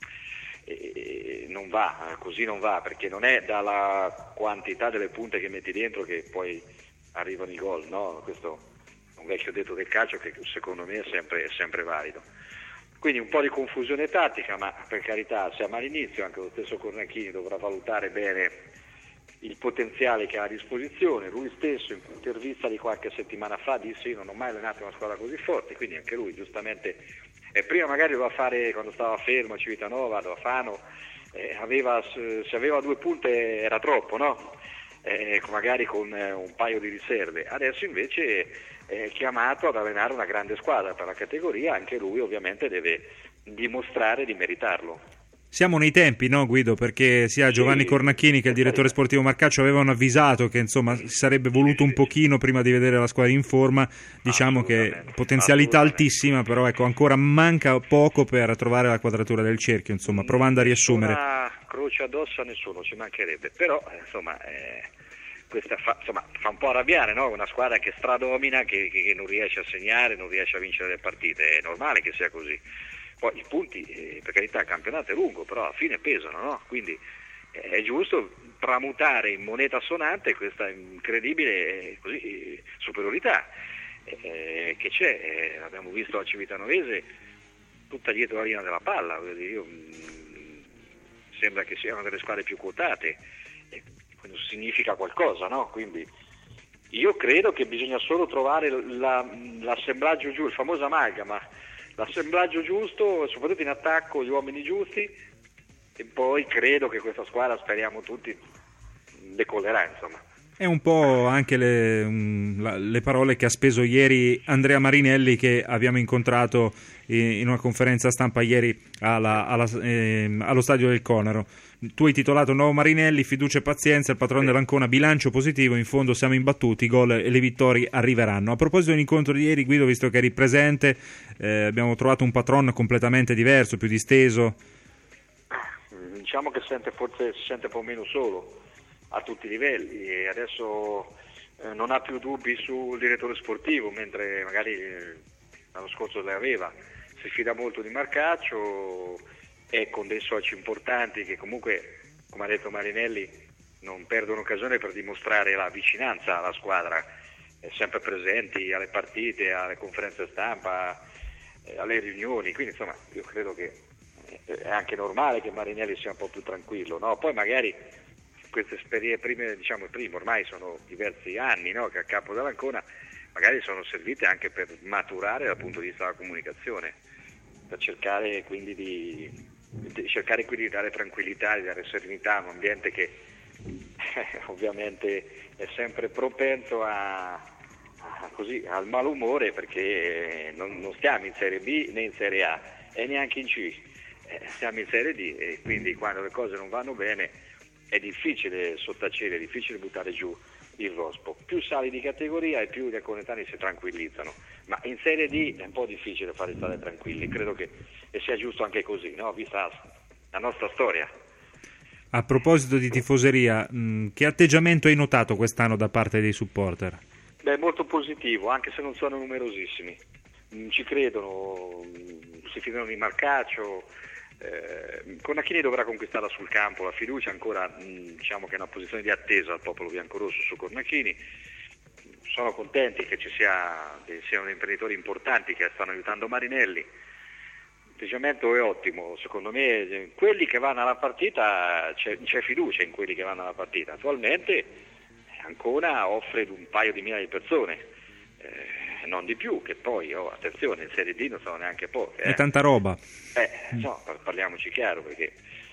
e non va, così non va, perché non è dalla quantità delle punte che metti dentro che poi arrivano i gol, no? Questo è un vecchio detto del calcio che secondo me è sempre, è sempre valido. Quindi un po' di confusione tattica, ma per carità siamo all'inizio, anche lo stesso Cornacchini dovrà valutare bene il potenziale che ha a disposizione. Lui stesso in un'intervista di qualche settimana fa disse: io non ho mai allenato una squadra così forte, quindi anche lui giustamente, e prima magari doveva fare, quando stava fermo a Civitanova, a Fano, eh, aveva, se aveva due punte era troppo, no? Eh, magari con eh, un paio di riserve. Adesso invece è chiamato ad allenare una grande squadra per la categoria, anche lui ovviamente deve dimostrare di meritarlo. Siamo nei tempi, no Guido? Perché sia Giovanni Sì, Cornacchini che il direttore sportivo Marcaccio avevano avvisato che insomma si sarebbe voluto un pochino prima di vedere la squadra in forma. Diciamo che potenzialità altissima, però ecco, ancora manca poco per trovare la quadratura del cerchio, insomma, provando a riassumere. Una croce addosso a nessuno, ci mancherebbe, però eh, insomma, eh, questa fa, insomma, fa un po' arrabbiare, no? Una squadra che stradomina, che, che, che non riesce a segnare, non riesce a vincere le partite, è normale che sia così. Poi i punti, eh, per carità, il campionato è lungo, però alla fine pesano, no? Quindi eh, è giusto tramutare in moneta sonante questa incredibile eh, così, eh, superiorità eh, che c'è. Eh, abbiamo visto la Civitanovese tutta dietro la linea della palla, io, mh, sembra che siano delle squadre più quotate, eh, questo significa qualcosa, no? Quindi io credo che bisogna solo trovare la, l'assemblaggio giusto, il famoso amalgama, l'assemblaggio giusto, soprattutto in attacco, gli uomini giusti, e poi credo che questa squadra, speriamo tutti, decollerà, insomma. È un po' anche le, um, la, le parole che ha speso ieri Andrea Marinelli, che abbiamo incontrato in, in una conferenza stampa ieri alla, alla, eh, allo stadio del Conaro. Tu hai titolato Nuovo Marinelli, fiducia e pazienza, il patrono dell'Ancona, bilancio positivo, in fondo siamo imbattuti, i gol e le vittorie arriveranno. A proposito dell'incontro di ieri, Guido, visto che eri presente, eh, abbiamo trovato un patron completamente diverso, più disteso. Diciamo che sente, forse si sente un po' meno solo a tutti i livelli, e adesso eh, non ha più dubbi sul direttore sportivo, mentre magari eh, l'anno scorso le aveva. Si fida molto di Marcaccio, e con dei soci importanti che comunque, come ha detto Marinelli, non perdono occasione per dimostrare la vicinanza alla squadra, eh, sempre presenti alle partite, alle conferenze stampa, eh, alle riunioni. Quindi insomma io credo che eh, è anche normale che Marinelli sia un po' più tranquillo, no? Poi magari queste esperienze prime, diciamo prime, ormai sono diversi anni, no? Che a capo dell'Ancona magari sono servite anche per maturare dal punto di vista della comunicazione, per cercare quindi di cercare quindi di dare tranquillità, di dare serenità a un ambiente che eh, ovviamente è sempre propenso a, a così, al malumore, perché non, non stiamo in Serie B né in Serie A e neanche in C, eh, stiamo in Serie D, e quindi quando le cose non vanno bene è difficile sottacere, è difficile buttare giù il rospo. Più sali di categoria e più gli alconetani si tranquillizzano, ma in Serie D è un po' difficile fare stare tranquilli, credo che e sia giusto anche così, no? Vista la nostra storia. A proposito di tifoseria, mh, che atteggiamento hai notato quest'anno da parte dei supporter? Beh, molto positivo, anche se non sono numerosissimi, mh, ci credono, mh, si fidano di Marcaccio. Eh, Cornacchini dovrà conquistarla sul campo, la fiducia ancora, mh, diciamo che è una posizione di attesa al popolo biancorosso su Cornacchini. Sono contenti che ci sia, che siano imprenditori importanti che stanno aiutando Marinelli. L'atteggiamento è ottimo, secondo me quelli che vanno alla partita, c'è, c'è fiducia in quelli che vanno alla partita. Attualmente Ancona offre un paio di migliaia di persone, eh, non di più, che poi, oh, attenzione, in Serie D non sono neanche poche. Eh. È tanta roba. Eh, no, parliamoci chiaro, perché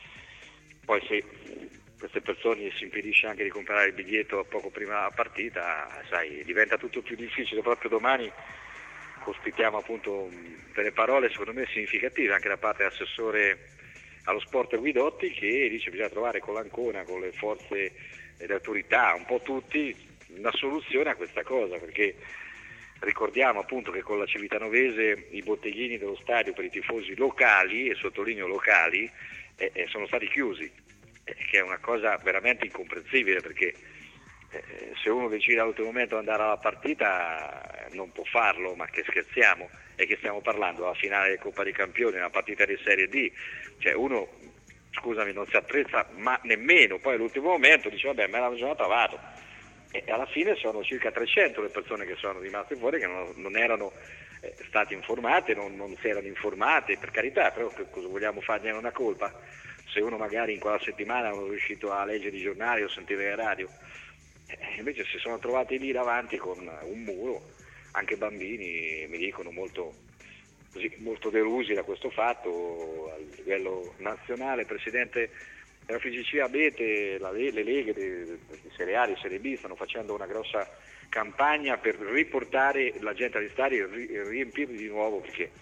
poi se queste persone si impedisce anche di comprare il biglietto poco prima della partita, sai, diventa tutto più difficile. Proprio domani ospitiamo appunto delle parole secondo me significative anche da parte dell'assessore allo sport Guidotti, che dice che bisogna trovare con l'Ancona, con le forze e le autorità, un po' tutti, una soluzione a questa cosa, perché ricordiamo appunto che con la Civitanovese i botteghini dello stadio per i tifosi locali, e sottolineo locali, eh, eh, sono stati chiusi, eh, che è una cosa veramente incomprensibile, perché eh, se uno decide all'ultimo momento di andare alla partita non può farlo, ma che scherziamo, e che stiamo parlando alla finale di Coppa dei Campioni, una partita di Serie D, cioè uno, scusami, non si attrezza ma nemmeno, poi all'ultimo momento dice vabbè me l'hanno già trovato, e alla fine sono circa trecento le persone che sono rimaste fuori, che non, non erano eh, state informate, non, non si erano informate, per carità, però che cosa vogliamo fargliene una colpa se uno magari in quella settimana non è riuscito a leggere i giornali o sentire la radio, eh, invece si sono trovati lì davanti con un muro. Anche bambini mi dicono molto, così, molto delusi da questo fatto. A livello nazionale il presidente della F I G C Abete, la, le leghe di Serie A e Serie B stanno facendo una grossa campagna per riportare la gente agli stadi e ri, riempirli di nuovo, perché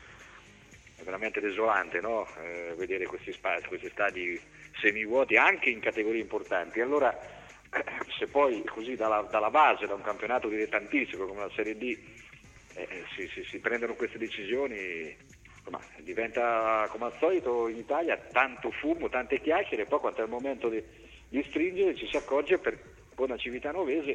è veramente desolante, no? eh, vedere questi spazi, questi stadi semivuoti anche in categorie importanti. Allora se poi così dalla, dalla base, da un campionato dilettantissimo come la Serie D, eh, si, si, si prendono queste decisioni, insomma, diventa come al solito in Italia tanto fumo, tante chiacchiere, e poi quando è il momento di, di stringere ci si accorge per buona civitanovese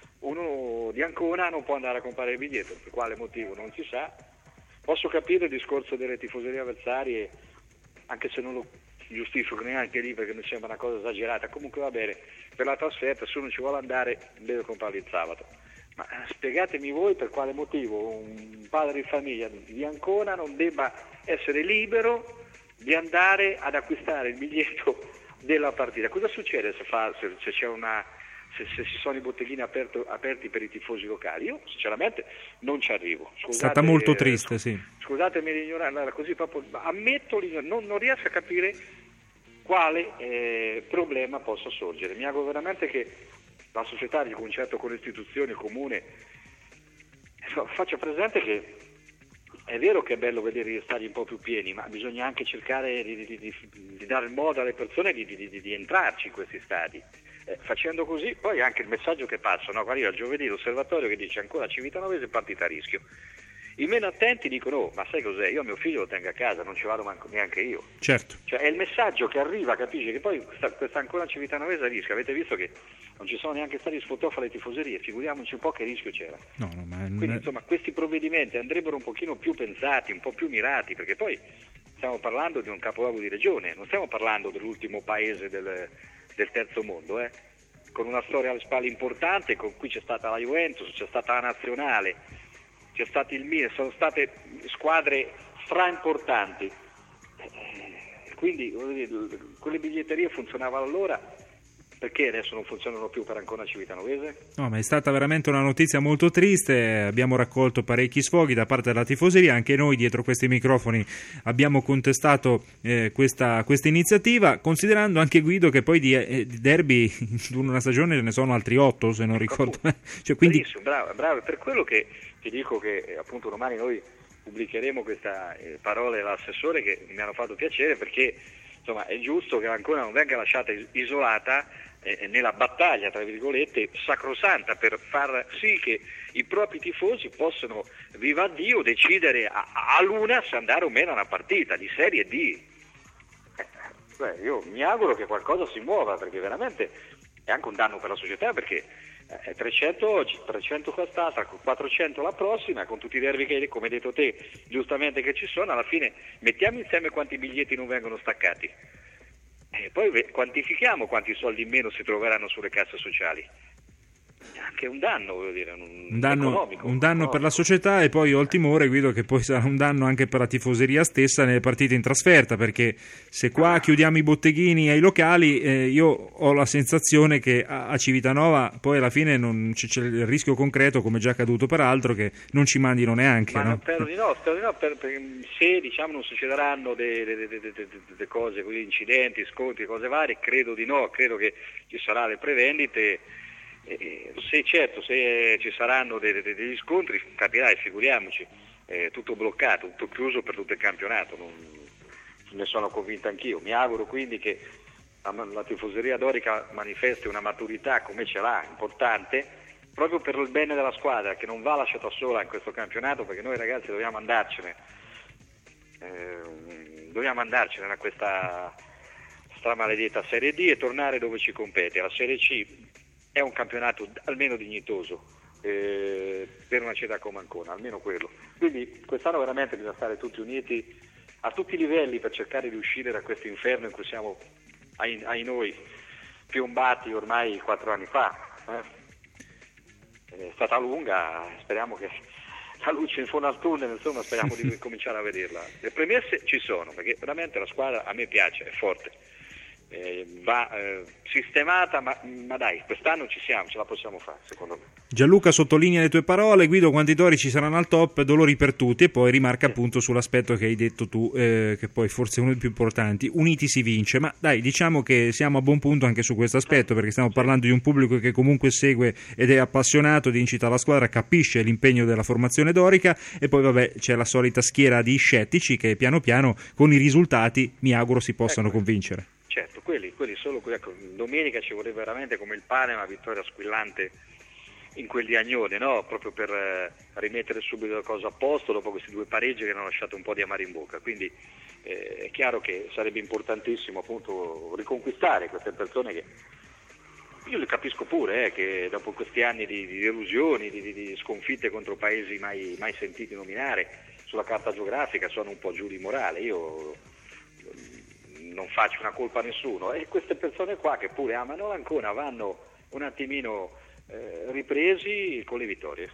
uno di Ancona non può andare a comprare il biglietto, per quale motivo non si sa. Posso capire il discorso delle tifoserie avversarie, anche se non lo giustifico neanche lì perché mi sembra una cosa esagerata, comunque va bene, per la trasferta se uno ci vuole andare deve comprarlo il sabato, ma spiegatemi voi per quale motivo un padre di famiglia di Ancona non debba essere libero di andare ad acquistare il biglietto della partita. Cosa succede se, fa, se, se c'è una se, se ci sono i botteghini aperto, aperti per i tifosi locali? Io sinceramente non ci arrivo. Scusate, è stata molto triste, eh, sì. Scusatemi l'ignoranza, così proprio ammetto, non, non riesco a capire quale eh, problema possa sorgere. Mi auguro veramente che la società, di concerto con le istituzioni, il comune, faccia presente che è vero che è bello vedere gli stadi un po' più pieni, ma bisogna anche cercare di, di, di, di dare modo alle persone di, di, di, di entrarci in questi stadi. Eh, facendo così poi anche il messaggio che passa, no? Arriva il giovedì l'osservatorio che dice ancora Civitanovese partita a rischio. I meno attenti dicono oh, ma sai cos'è, io mio figlio lo tengo a casa, non ci vado manco, neanche io. Certo. Cioè è il messaggio che arriva, capisci, che poi questa, questa ancora Civitanovese a rischio. Avete visto che non ci sono neanche stati sfottò alle tifoserie, figuriamoci un po' che rischio c'era. No, no, ma... Quindi insomma questi provvedimenti andrebbero un pochino più pensati, un po' più mirati, perché poi stiamo parlando di un capoluogo di regione, non stiamo parlando dell'ultimo paese del, del terzo mondo, eh? Con una storia alle spalle importante, con cui c'è stata la Juventus, c'è stata la Nazionale, c'è stato il Milan, sono state squadre straimportanti, quindi quelle biglietterie funzionavano allora, perché adesso non funzionano più per Ancona Civitanovese? No, ma è stata veramente una notizia molto triste, abbiamo raccolto parecchi sfoghi da parte della tifoseria, anche noi dietro questi microfoni abbiamo contestato eh, questa, questa iniziativa, considerando anche Guido che poi di, eh, di derby in una stagione ne sono altri otto, se non ricordo. Cioè, quindi... Benissimo, bravo, bravo, per quello che ti dico che eh, appunto domani noi pubblicheremo queste eh, parole dell'assessore che mi hanno fatto piacere, perché insomma è giusto che Ancona non venga lasciata isolata eh, nella battaglia, tra virgolette, sacrosanta per far sì che i propri tifosi possano, viva Dio, decidere a, a l'una se andare o meno a una partita di Serie D. Eh, beh, io mi auguro che qualcosa si muova, perché veramente è anche un danno per la società, perché eh, trecento oggi, trecento quest'altra, quattrocento la prossima, con tutti i derby che, come hai detto te, giustamente che ci sono, alla fine mettiamo insieme quanti biglietti non vengono staccati e poi quantifichiamo quanti soldi in meno si troveranno sulle casse sociali. Anche un danno, voglio dire, un, un danno, economico, un danno economico. Per la società, e poi ho il timore, Guido, che poi sarà un danno anche per la tifoseria stessa nelle partite in trasferta, perché se qua chiudiamo i botteghini ai locali, eh, io ho la sensazione che a, a Civitanova poi alla fine non c'è, c'è il rischio concreto, come già accaduto peraltro, che non ci mandino neanche. Ma no? non spero di no, spero di no per, per, se diciamo non succederanno delle de, de, de, de cose, incidenti, scontri, cose varie, credo di no, credo che ci saranno le prevendite. Eh, se certo, se ci saranno de, de, degli scontri, capirai, figuriamoci, eh, tutto bloccato, tutto chiuso per tutto il campionato, non, ne sono convinto anch'io. Mi auguro quindi che la, la tifoseria dorica manifesti una maturità come ce l'ha, importante, proprio per il bene della squadra, che non va lasciata sola in questo campionato, perché noi ragazzi dobbiamo andarcene, eh, dobbiamo andarcene da questa stramaledetta Serie D e tornare dove ci compete. La Serie C è un campionato almeno dignitoso eh, per una città come Ancona, almeno quello. Quindi quest'anno veramente bisogna stare tutti uniti a tutti i livelli per cercare di uscire da questo inferno in cui siamo ai, ai noi piombati ormai quattro anni fa. Eh. È stata lunga, speriamo che la luce in fondo al tunnel, insomma, speriamo di cominciare a vederla. Le premesse ci sono, perché veramente la squadra a me piace, è forte, eh, va eh, sistemata, ma, ma dai, quest'anno ci siamo, ce la possiamo fare, secondo me. Gianluca sottolinea le tue parole. Guido, quanti tori ci saranno al top? Dolori per tutti. E poi rimarca appunto sull'aspetto che hai detto tu, eh, che poi forse è uno dei più importanti: uniti si vince. Ma dai, diciamo che siamo a buon punto anche su questo aspetto, perché stiamo parlando di un pubblico che comunque segue ed è appassionato di incita la squadra, capisce l'impegno della formazione dorica, e poi vabbè c'è la solita schiera di scettici che piano piano con i risultati mi auguro si possano ecco. convincere. Certo, quelli, quelli solo ecco, domenica ci vorrebbe veramente come il pane una vittoria squillante in quel di Agnone, no? Proprio per eh, rimettere subito la cosa a posto dopo questi due pareggi che hanno lasciato un po' di amaro in bocca. Quindi eh, è chiaro che sarebbe importantissimo appunto riconquistare queste persone che io le capisco pure, eh, che dopo questi anni di, di delusioni, di, di sconfitte contro paesi mai, mai sentiti nominare sulla carta geografica, sono un po' giù di morale. Io non faccio una colpa a nessuno, e queste persone qua che pure amano l'Ancona vanno un attimino eh, ripresi con le vittorie.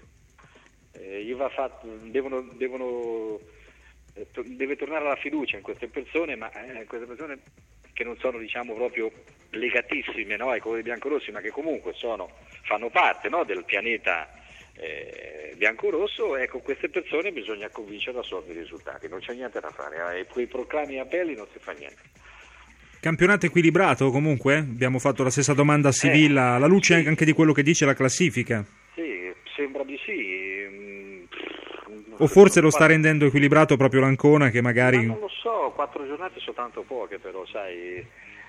Eh, gli va fatto, devono, devono, eh, to- deve tornare la fiducia in queste persone, ma eh, queste persone che non sono diciamo proprio legatissime, no, ai colori biancorossi, ma che comunque sono, fanno parte, no, del pianeta eh, biancorosso. Ecco, queste persone bisogna convincerle a soldi i risultati, non c'è niente da fare, eh, quei proclami e appelli non si fa niente. Campionato equilibrato comunque? Abbiamo fatto la stessa domanda a Sivilla, eh, alla luce sì. anche di quello che dice la classifica. Sì, sembra di sì. O forse lo sta rendendo equilibrato proprio l'Ancona, che magari... Ma non lo so, quattro giornate sono tanto poche, però sai, eh,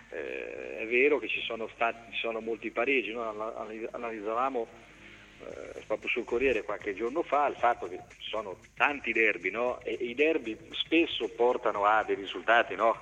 è vero che ci sono stati, ci sono molti pareggi, noi analizzavamo eh, proprio sul Corriere qualche giorno fa il fatto che ci sono tanti derby, no? E i derby spesso portano a dei risultati, no?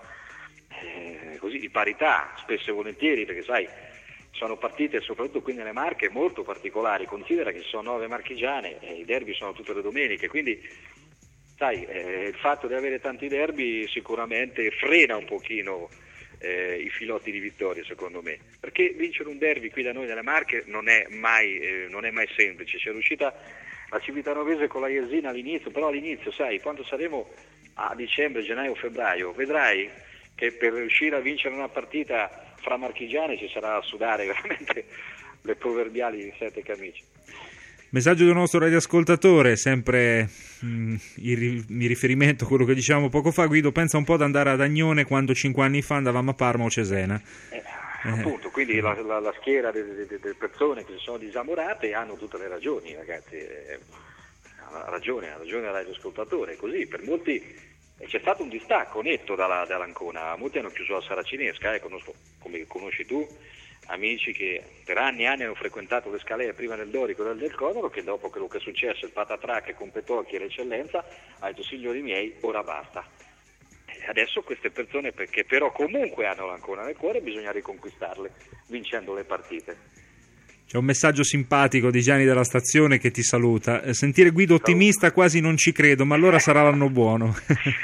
Eh, così di parità, spesso e volentieri, perché sai, sono partite soprattutto qui nelle Marche molto particolari. Considera che ci sono nove marchigiane e i derby sono tutte le domeniche, quindi sai, eh, il fatto di avere tanti derby sicuramente frena un pochino eh, i filotti di vittoria, secondo me, perché vincere un derby qui da noi nelle Marche non è mai, eh, non è mai semplice. C'è riuscita la Civitanovese con la Jesina all'inizio, però all'inizio sai, quando saremo a dicembre, gennaio, febbraio, vedrai che per riuscire a vincere una partita fra marchigiani ci sarà a sudare veramente le proverbiali sette camicie. Messaggio di un nostro radioascoltatore, sempre mh, in riferimento a quello che dicevamo poco fa. Guido, pensa un po' ad andare ad Agnone quando cinque anni fa andavamo a Parma o Cesena. Eh, eh. Appunto, quindi la, la, la schiera delle, delle persone che si sono disamorate hanno tutte le ragioni, ragazzi. Eh, ha ragione, ha ragione il radioascoltatore, così per molti... E c'è stato un distacco netto dalla, dall'Ancona, molti hanno chiuso la saracinesca, eh, conosco, come conosci tu, amici che per anni e anni hanno frequentato le scalee prima del Dorico e del Del Codoro, che dopo quello che è successo, il patatrac con Petocchi e l'eccellenza, ha detto signori miei, ora basta. E adesso queste persone, perché però comunque hanno l'Ancona nel cuore, bisogna riconquistarle vincendo le partite. C'è un messaggio simpatico di Gianni della stazione che ti saluta. Sentire Guido ottimista quasi non ci credo, ma allora sarà l'anno buono.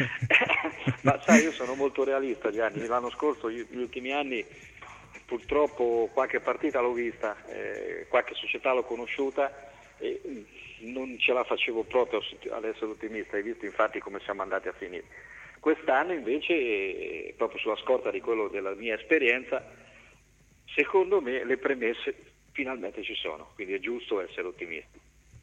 Ma sai, io sono molto realista, Gianni. L'anno scorso, gli ultimi anni, purtroppo qualche partita l'ho vista, eh, qualche società l'ho conosciuta e non ce la facevo proprio ad essere ottimista. Hai visto infatti come siamo andati a finire. Quest'anno invece, proprio sulla scorta di quello della mia esperienza, secondo me le premesse finalmente ci sono, quindi è giusto essere ottimisti.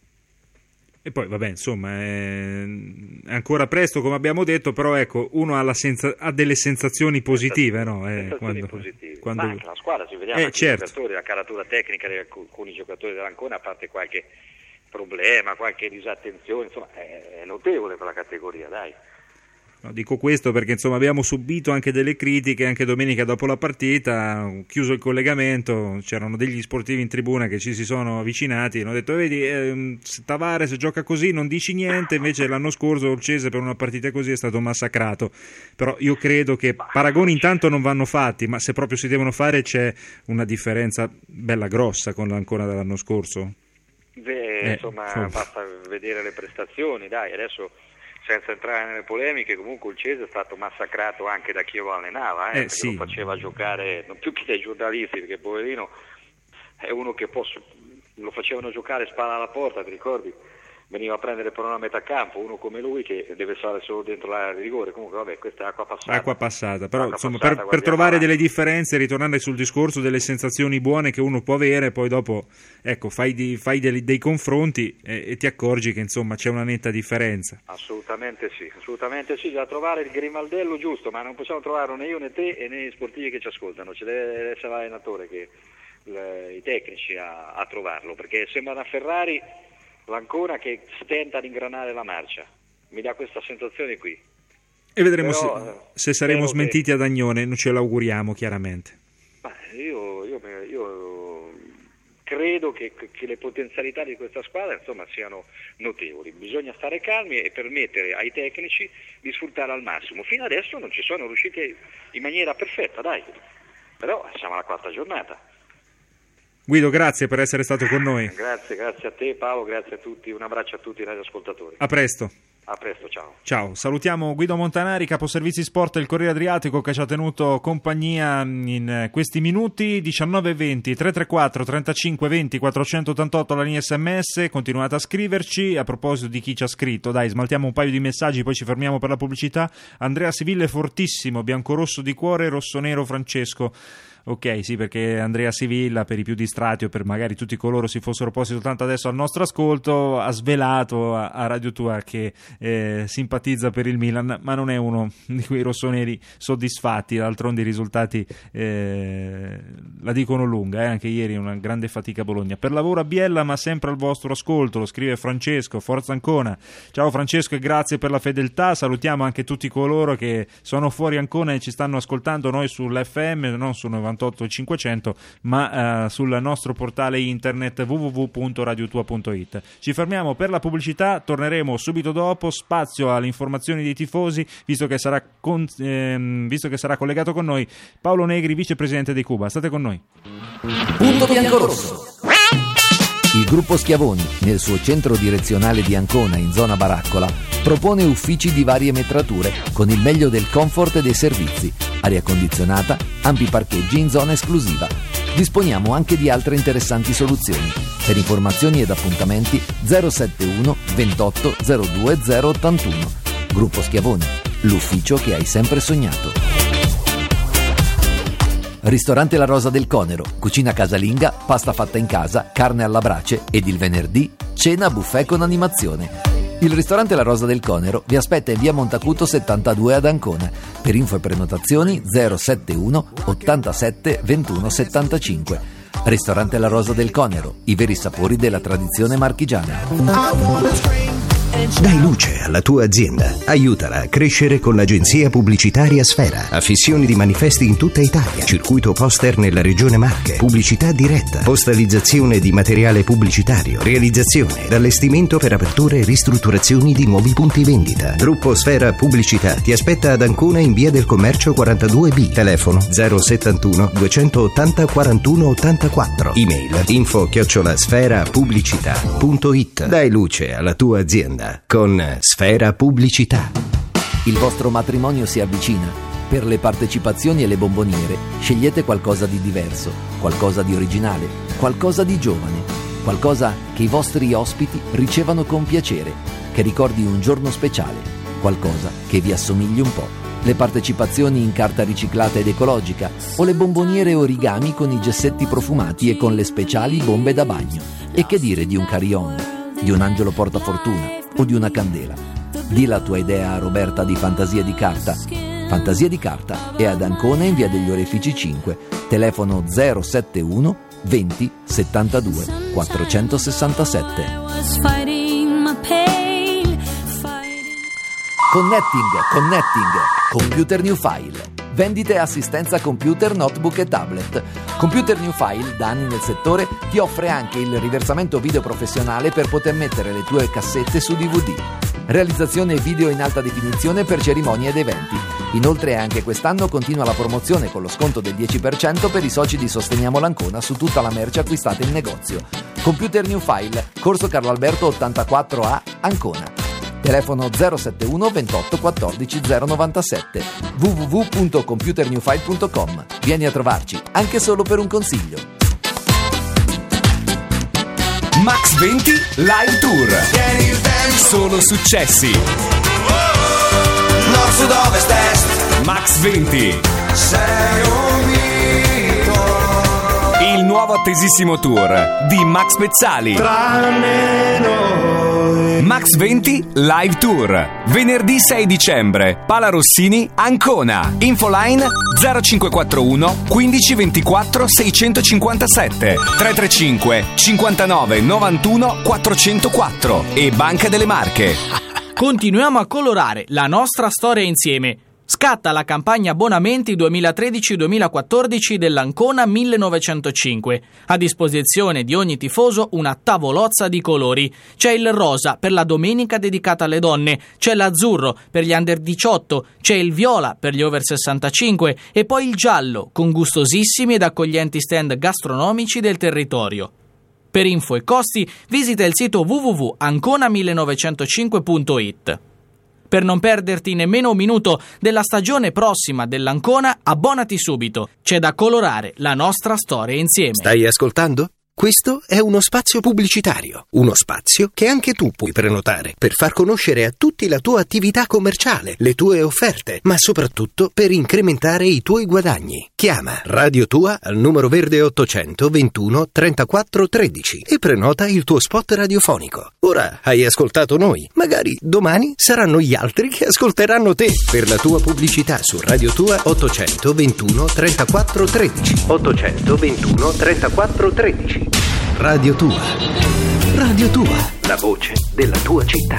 E poi vabbè, insomma, è ancora presto come abbiamo detto, però ecco, uno ha, la senza... ha delle sensazioni positive, no? Eh, sensazioni quando... positive, quando... ma anche la squadra, ci vediamo eh, anche certo. i giocatori, la caratura tecnica di alcuni giocatori dell'Ancona, a parte qualche problema, qualche disattenzione, insomma, è notevole per la categoria, dai. No, dico questo perché insomma abbiamo subito anche delle critiche anche domenica dopo la partita, chiuso il collegamento, c'erano degli sportivi in tribuna che ci si sono avvicinati e hanno detto vedi eh, Tavares gioca così, non dici niente, invece l'anno scorso Olcese per una partita così è stato massacrato. Però io credo che paragoni intanto non vanno fatti, ma se proprio si devono fare c'è una differenza bella grossa con l'Ancona dell'anno scorso. Beh, eh, insomma, insomma basta vedere le prestazioni, dai, adesso senza entrare nelle polemiche, comunque il Cese è stato massacrato anche da chi lo allenava, eh, eh, perché sì. lo faceva giocare, non più che dai giornalisti, perché poverino è uno che posso, lo facevano giocare spalla alla porta, ti ricordi? Veniva a prendere per una metà campo, uno come lui che deve stare solo dentro l'area di rigore. Comunque vabbè, questa è acqua passata. Acqua passata, però acqua insomma passata, per, per trovare avanti. delle differenze, ritornare sul discorso delle sensazioni buone che uno può avere, poi dopo ecco fai, di, fai dei, dei confronti e, e ti accorgi che insomma c'è una netta differenza. Assolutamente sì, assolutamente sì, da trovare il grimaldello giusto, ma non possiamo trovarlo né io né te e né gli sportivi che ci ascoltano, ci deve essere l'allenatore, che le, i tecnici a, a trovarlo, perché sembra una Ferrari l'Ancona che stenta ad ingranare la marcia, mi dà questa sensazione qui. E vedremo Però, se, se saremo smentiti che... ad Agnone, non ce l'auguriamo chiaramente. Ma io, io, io credo che, che le potenzialità di questa squadra insomma siano notevoli, bisogna stare calmi e permettere ai tecnici di sfruttare al massimo. Fino adesso non ci sono riusciti in maniera perfetta, dai, però siamo alla quarta giornata. Guido, grazie per essere stato con noi. Grazie, grazie a te Paolo, grazie a tutti, un abbraccio a tutti i radioascoltatori. A presto. A presto, ciao. Ciao, salutiamo Guido Montanari, caposervizi sport del Corriere Adriatico, che ci ha tenuto compagnia in questi minuti. Diciannove e venti, tre tre quattro trentacinque venti quattrocentottantotto la linea sms, continuate a scriverci. A proposito di chi ci ha scritto, dai, smaltiamo un paio di messaggi, poi ci fermiamo per la pubblicità. Andrea Siville fortissimo, biancorosso di cuore, rossonero Francesco. Ok, sì, perché Andrea Sivilla, per i più distratti o per magari tutti coloro si fossero posti soltanto adesso al nostro ascolto, ha svelato a, a Radio Tua che eh, simpatizza per il Milan, ma non è uno di quei rossoneri soddisfatti. D'altronde i risultati eh, la dicono lunga, eh? Anche ieri una grande fatica a Bologna. Per lavoro a Biella, ma sempre al vostro ascolto, lo scrive Francesco, forza Ancona. Ciao Francesco e grazie per la fedeltà. Salutiamo anche tutti coloro che sono fuori Ancona e ci stanno ascoltando, noi sull'F M, non su novantotto cinquecento, ma uh, sul nostro portale internet w w w punto radiotua punto it. Ci fermiamo per la pubblicità, torneremo subito dopo. Spazio alle informazioni dei tifosi, visto che sarà, con, ehm, visto che sarà collegato con noi Paolo Negri, vicepresidente dei Cuba. State con noi. Punto biancorosso. Il gruppo Schiavoni, nel suo centro direzionale di Ancona in zona Baraccola, propone uffici di varie metrature con il meglio del comfort e dei servizi, aria condizionata, ampi parcheggi in zona esclusiva. Disponiamo anche di altre interessanti soluzioni. Per informazioni ed appuntamenti zero sette uno ventotto zero due zero ottantuno. Gruppo Schiavoni, l'ufficio che hai sempre sognato. Ristorante La Rosa del Conero, cucina casalinga, pasta fatta in casa, carne alla brace ed il venerdì cena buffet con animazione. Il ristorante La Rosa del Conero vi aspetta in via Montacuto settantadue ad Ancona. Per info e prenotazioni zero sette uno ottantasette ventuno settantacinque. Ristorante La Rosa del Conero, i veri sapori della tradizione marchigiana. Dai luce alla tua azienda. Aiutala a crescere con l'agenzia pubblicitaria Sfera. Affissioni di manifesti in tutta Italia. Circuito poster nella regione Marche. Pubblicità diretta. Postalizzazione di materiale pubblicitario. Realizzazione ed allestimento per aperture e ristrutturazioni di nuovi punti vendita. Gruppo Sfera Pubblicità ti aspetta ad Ancona in via del Commercio quarantadue B. Telefono zero settantuno duecentottanta quarantuno ottantaquattro. Email info chiocciola sfera pubblicità punto it. Dai luce alla tua azienda con Sfera Pubblicità. Il vostro matrimonio si avvicina. Per le partecipazioni e le bomboniere scegliete qualcosa di diverso, qualcosa di originale, qualcosa di giovane, qualcosa che i vostri ospiti ricevano con piacere, che ricordi un giorno speciale, qualcosa che vi assomigli un po'. Le partecipazioni in carta riciclata ed ecologica o le bomboniere origami con i gessetti profumati e con le speciali bombe da bagno. E che dire di un carillon, di un angelo portafortuna o di una candela. Di la tua idea a Roberta di Fantasia di Carta. Fantasia di Carta è ad Ancona in via degli Orefici cinque, telefono zero sette uno venti settantadue quattrocentosessantasette. Connecting, connecting. Computer New File. Vendite e assistenza computer, notebook e tablet. Computer New File, da anni nel settore, ti offre anche il riversamento video professionale per poter mettere le tue cassette su D V D. Realizzazione video in alta definizione per cerimonie ed eventi. Inoltre anche quest'anno continua la promozione con lo sconto del dieci per cento per i soci di Sosteniamo l'Ancona su tutta la merce acquistata in negozio. Computer New File, Corso Carlo Alberto ottantaquattro A, Ancona. Telefono zero sette uno ventotto quattordici zero novantasette w w w punto computer new file punto com. Vieni a trovarci, anche solo per un consiglio. Max venti Live Tour. Solo successi. Nord, sud, ovest, est. Max venti. Sei un mito. Il nuovo attesissimo tour di Max Pezzali. Tranne noi. Max venti Live Tour. Venerdì sei dicembre. Pala Rossini, Ancona. Infoline zero cinque quattro uno quindici ventiquattro seicentocinquantasette tre tre cinque cinquantanove novantuno quattrocentoquattro e Banca delle Marche. Continuiamo a colorare la nostra storia insieme. Scatta la campagna abbonamenti duemilatredici duemilaquattordici dell'Ancona millenovecentocinque. A disposizione di ogni tifoso una tavolozza di colori. C'è il rosa per la domenica dedicata alle donne, c'è l'azzurro per gli under diciotto, c'è il viola per gli over sessantacinque e poi il giallo con gustosissimi ed accoglienti stand gastronomici del territorio. Per info e costi visita il sito w w w punto ancona millenovecentocinque punto i t. Per non perderti nemmeno un minuto della stagione prossima dell'Ancona, abbonati subito. C'è da colorare la nostra storia insieme. Stai ascoltando? Questo è uno spazio pubblicitario, uno spazio che anche tu puoi prenotare per far conoscere a tutti la tua attività commerciale, le tue offerte, ma soprattutto per incrementare i tuoi guadagni. Chiama Radio Tua al numero verde ottocento ventuno trentaquattro tredici e prenota il tuo spot radiofonico. Ora hai ascoltato noi, magari domani saranno gli altri che ascolteranno te. Per la tua pubblicità su Radio Tua ottocento ventuno trentaquattro tredici. ottocento ventuno trentaquattro tredici. Radio Tua. Radio Tua, la voce della tua città.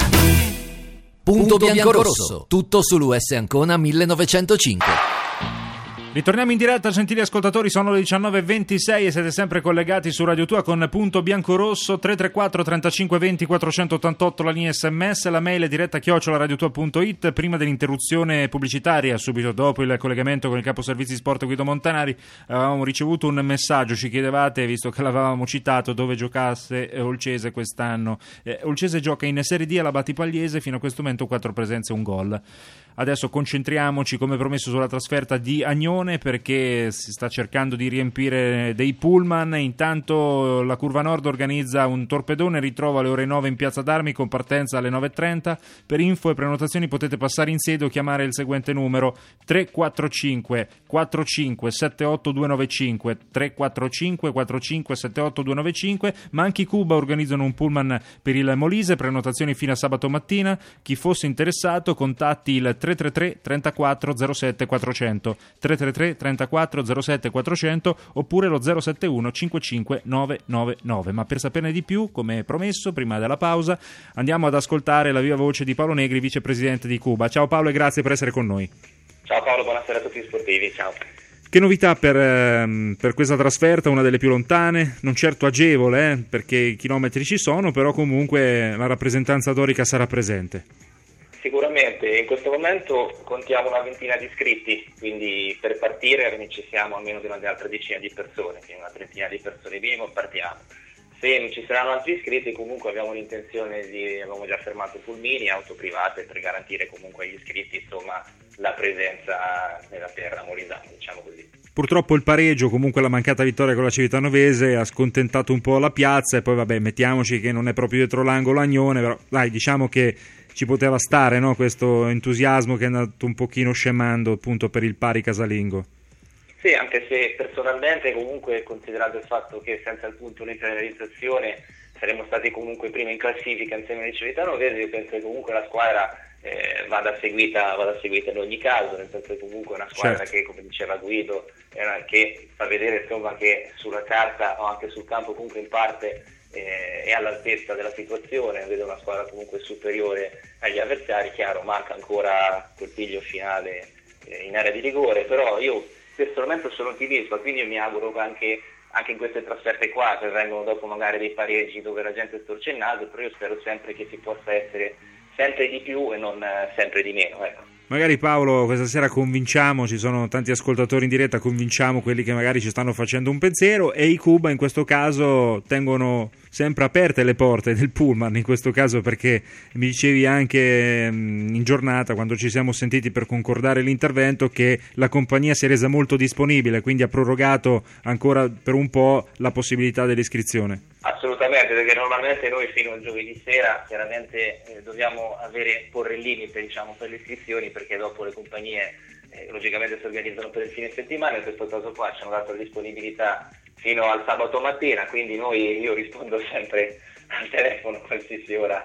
Punto bianco-rosso, tutto sull'U S Ancona millenovecentocinque. Ritorniamo in diretta, gentili ascoltatori, sono le diciannove e ventisei e siete sempre collegati su Radio Tua con Punto Biancorosso. Tre tre quattro trentacinque venti quattrocentottantotto la linea sms, la mail è diretta chiocciola radiotua punto i t. Prima dell'interruzione pubblicitaria, subito dopo il collegamento con il capo servizi sport Guido Montanari, avevamo ricevuto un messaggio, ci chiedevate, visto che l'avevamo citato, dove giocasse Olcese quest'anno. eh, Olcese gioca in Serie D alla Battipagliese, fino a questo momento quattro presenze e un gol. Adesso concentriamoci come promesso sulla trasferta di Agnone, perché si sta cercando di riempire dei pullman. Intanto la Curva Nord organizza un torpedone, ritrova alle ore nove in Piazza d'Armi con partenza alle nove e trenta. Per info e prenotazioni potete passare in sede o chiamare il seguente numero tre quattro cinque quattro cinque sette otto due nove cinque tre quattro cinque quattro cinque sette otto due nove cinque. Ma anche i Cuba organizzano un pullman per il Molise, prenotazioni fino a sabato mattina. Chi fosse interessato contatti il tre tre tre trentaquattro zero sette quattrocento tre tre tre trentaquattro zero sette quattrocento oppure lo zero sette uno cinquantacinque nove nove nove. Ma per saperne di più, come promesso prima della pausa, andiamo ad ascoltare la viva voce di Paolo Negri, vicepresidente di Cuba. Ciao Paolo e grazie per essere con noi. Ciao Paolo, buonasera a tutti gli sportivi, ciao. Che novità per, ehm, per questa trasferta, una delle più lontane, non certo agevole, eh, perché i chilometri ci sono, però comunque la rappresentanza dorica sarà presente. Sicuramente, in questo momento contiamo una ventina di iscritti, quindi per partire necessitiamo almeno di un'altra decina di persone, quindi una trentina di persone minimo partiamo. Se non ci saranno altri iscritti, comunque abbiamo l'intenzione di, abbiamo già fermato pulmini, auto private per garantire comunque agli iscritti insomma la presenza nella terra molisana, diciamo così. Purtroppo il pareggio, comunque la mancata vittoria con la Civitanovese ha scontentato un po' la piazza, e poi vabbè, mettiamoci che non è proprio dietro l'angolo Agnone, però dai, diciamo che ci poteva stare, no? Questo entusiasmo che è andato un pochino scemando appunto per il pari casalingo. Sì, anche se personalmente comunque, considerato il fatto che senza il punto di realizzazione saremmo stati comunque prima in classifica insieme alle Civitanovese, io penso che comunque la squadra eh, vada seguita vada seguita in ogni caso, nel senso che comunque è una squadra Certo. che, come diceva Guido, è una, che fa vedere insomma che sulla carta o anche sul campo comunque in parte eh, è all'altezza della situazione, vedo una squadra comunque superiore agli avversari. Chiaro, manca ancora quel piglio finale eh, in area di rigore, però io personalmente sono ottimista, quindi io mi auguro che anche anche in queste trasferte qua, che vengono dopo magari dei pareggi dove la gente storce il naso, però io spero sempre che si possa essere sempre di più e non eh, sempre di meno, ecco. Magari Paolo questa sera convinciamo, ci sono tanti ascoltatori in diretta, convinciamo quelli che magari ci stanno facendo un pensiero, e i Cuba in questo caso tengono sempre aperte le porte del pullman, in questo caso, perché mi dicevi anche mh, in giornata, quando ci siamo sentiti per concordare l'intervento, che la compagnia si è resa molto disponibile, quindi ha prorogato ancora per un po' la possibilità dell'iscrizione. Assolutamente, perché normalmente noi fino al giovedì sera chiaramente eh, dobbiamo avere porre il limite, diciamo, per le iscrizioni, perché dopo le compagnie eh, logicamente si organizzano per il fine settimana. In questo caso qua ci hanno dato la disponibilità fino al sabato mattina, quindi noi io rispondo sempre al telefono qualsiasi ora,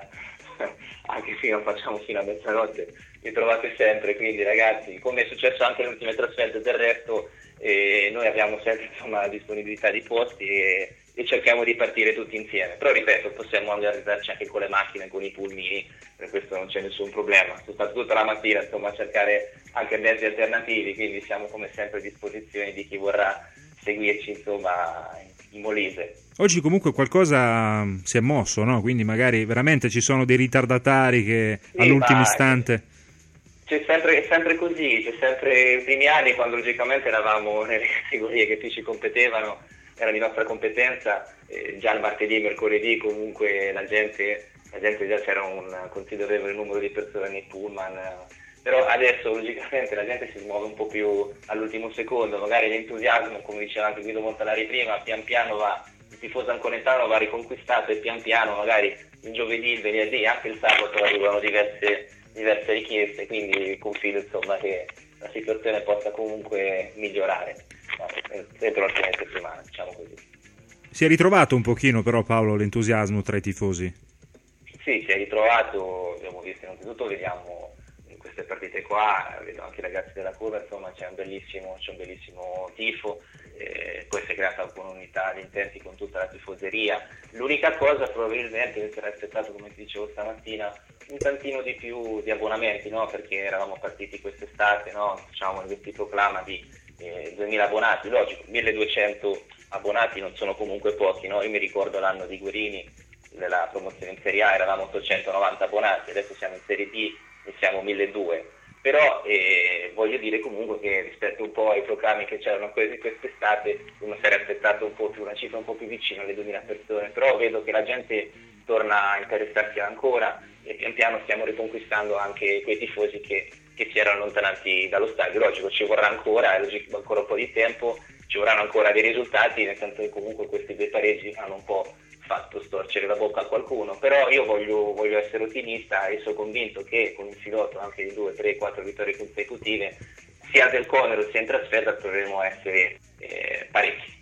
anche fino facciamo fino a mezzanotte, mi trovate sempre, quindi ragazzi, come è successo anche nelle ultime trasferte del resto, eh, noi abbiamo sempre insomma disponibilità di posti e, e cerchiamo di partire tutti insieme, però ripeto, possiamo organizzarci anche con le macchine, con i pulmini, per questo non c'è nessun problema, tutta, tutta la mattina insomma cercare anche mezzi alternativi, quindi siamo come sempre a disposizione di chi vorrà seguirci insomma in Molise. Oggi comunque qualcosa si è mosso, no? Quindi magari veramente ci sono dei ritardatari che Sì, all'ultimo ma istante... C'è sempre, è sempre così, c'è sempre i primi anni, quando logicamente eravamo nelle categorie che più ci competevano, era di nostra competenza, eh, già il martedì e mercoledì comunque la gente, la gente già c'era un considerevole numero di persone nei pullman, eh, però adesso logicamente la gente si muove un po' più all'ultimo secondo, magari l'entusiasmo, come diceva anche Guido Montanari prima, pian piano va, il tifoso anconetano va riconquistato e pian piano magari il giovedì, il venerdì, anche il sabato arrivano diverse, diverse richieste, quindi confido insomma che la situazione possa comunque migliorare dentro la fine settimana, diciamo così. Si è ritrovato un pochino però, Paolo, l'entusiasmo tra i tifosi? Sì, si è ritrovato, abbiamo visto innanzitutto, vediamo in queste partite qua, vedo anche i ragazzi della curva, insomma c'è un bellissimo, c'è un bellissimo tifo, eh, poi si è creata anche un'unità di intenti con tutta la tifoseria. L'unica cosa probabilmente che si era aspettato, come ti dicevo stamattina, un tantino di più di abbonamenti, no? Perché eravamo partiti quest'estate, no? Diciamo, il si proclama di eh, duemila abbonati, logico, milleduecento abbonati non sono comunque pochi, no? Io mi ricordo l'anno di Guerini, nella promozione in Serie A eravamo ottocentonovanta abbonati, adesso siamo in Serie D e siamo milleduecento, però eh, voglio dire comunque che rispetto un po' ai proclami che c'erano quest'estate uno si era aspettato un po' più, una cifra un po' più vicina alle duemila persone, però vedo che la gente torna a interessarsi ancora e pian piano stiamo riconquistando anche quei tifosi che, che si erano allontanati dallo stadio. Logico, ci vorrà ancora, è logico, ancora un po' di tempo, ci vorranno ancora dei risultati, nel senso che comunque questi due pareggi hanno un po' fatto storcere la bocca a qualcuno, però io voglio, voglio essere ottimista e sono convinto che con un filotto anche di due, tre, quattro vittorie consecutive, sia del Conero sia in trasferta, dovremo a essere eh, parecchi.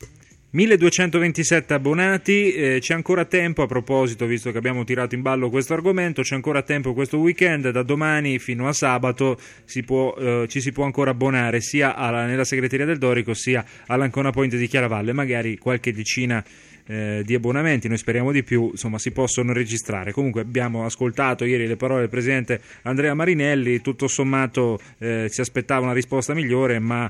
milleduecentoventisette abbonati, eh, c'è ancora tempo, a proposito, visto che abbiamo tirato in ballo questo argomento, c'è ancora tempo questo weekend, da domani fino a sabato si può, eh, ci si può ancora abbonare sia alla, nella segreteria del Dorico sia all'Ancona Point di Chiaravalle, magari qualche decina Eh, di abbonamenti, noi speriamo di più, insomma si possono registrare. Comunque abbiamo ascoltato ieri le parole del presidente Andrea Marinelli, tutto sommato eh, si aspettava una risposta migliore, ma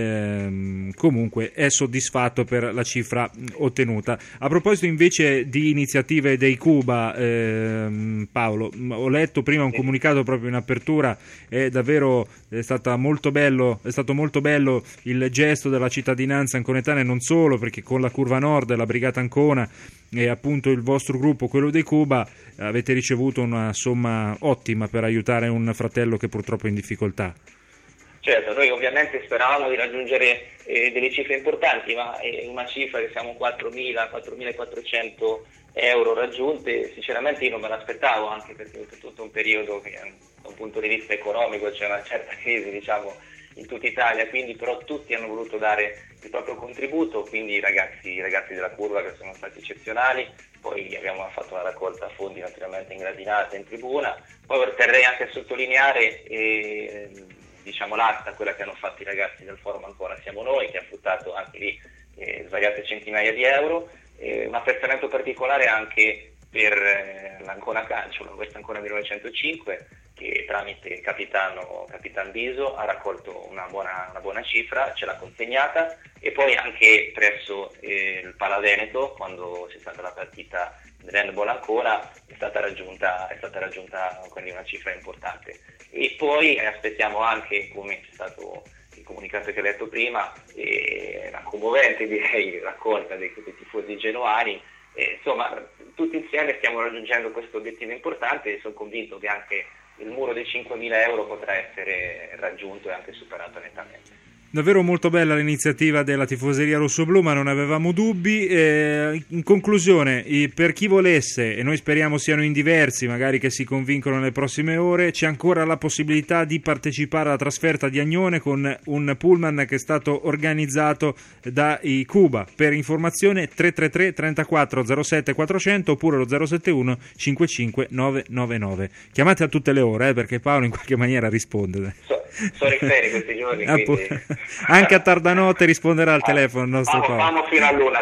ehm, comunque è soddisfatto per la cifra ottenuta. A proposito invece di iniziative dei Cuba, ehm, Paolo, ho letto prima un comunicato proprio in apertura, è davvero è stata molto bello, è stato molto bello il gesto della cittadinanza anconetana, e non solo, perché con la Curva Nord, la Brigata Ancona e appunto il vostro gruppo, quello dei Cuba, avete ricevuto una somma ottima per aiutare un fratello che purtroppo è in difficoltà. Certo, noi ovviamente speravamo di raggiungere eh, delle cifre importanti, ma è una cifra che siamo quattromila, quattromilaquattrocento euro raggiunte, sinceramente io non me l'aspettavo, anche perché per tutto un periodo che da un punto di vista economico c'è una certa crisi, diciamo, in tutta Italia, quindi però tutti hanno voluto dare il proprio contributo, quindi i ragazzi, i ragazzi della curva che sono stati eccezionali, poi abbiamo fatto una raccolta fondi naturalmente in gradinata, in tribuna, poi terrei anche a sottolineare eh, diciamo l'asta, quella che hanno fatto i ragazzi del forum Ancona Siamo Noi, che ha fruttato anche lì eh, svariate centinaia di euro, eh, un apprezzamento particolare anche per eh, l'Ancona Calcio, questa Ancona millenovecentocinque, che tramite capitano Capitan Biso ha raccolto una buona, una buona cifra, ce l'ha consegnata, e poi anche presso eh, il Palaveneto, quando c'è stata la partita dell'Handball Ancona, è stata raggiunta, è stata raggiunta quindi una cifra importante. E poi eh, aspettiamo anche, come c'è stato il comunicato che ho letto prima, eh, una commovente direi raccolta dei, dei tifosi genuani. Eh, insomma, tutti insieme stiamo raggiungendo questo obiettivo importante e sono convinto che anche il muro dei cinquemila euro potrà essere raggiunto e anche superato nettamente. Davvero molto bella l'iniziativa della tifoseria rossoblù, ma non avevamo dubbi. Eh, in conclusione, per chi volesse, e noi speriamo siano in diversi, magari che si convincono nelle prossime ore, c'è ancora la possibilità di partecipare alla trasferta di Agnone con un pullman che è stato organizzato dai Cuba. Per informazione tre tre tre trentaquattro zero sette quattrocento oppure lo zero sette uno cinquantacinque nove nove nove. Chiamate a tutte le ore, eh, perché Paolo in qualche maniera risponde. So, sono in ferie questi giorni, ah, quindi... Anche a tarda notte risponderà al telefono il nostro Paolo. Paolo. Fino a luna,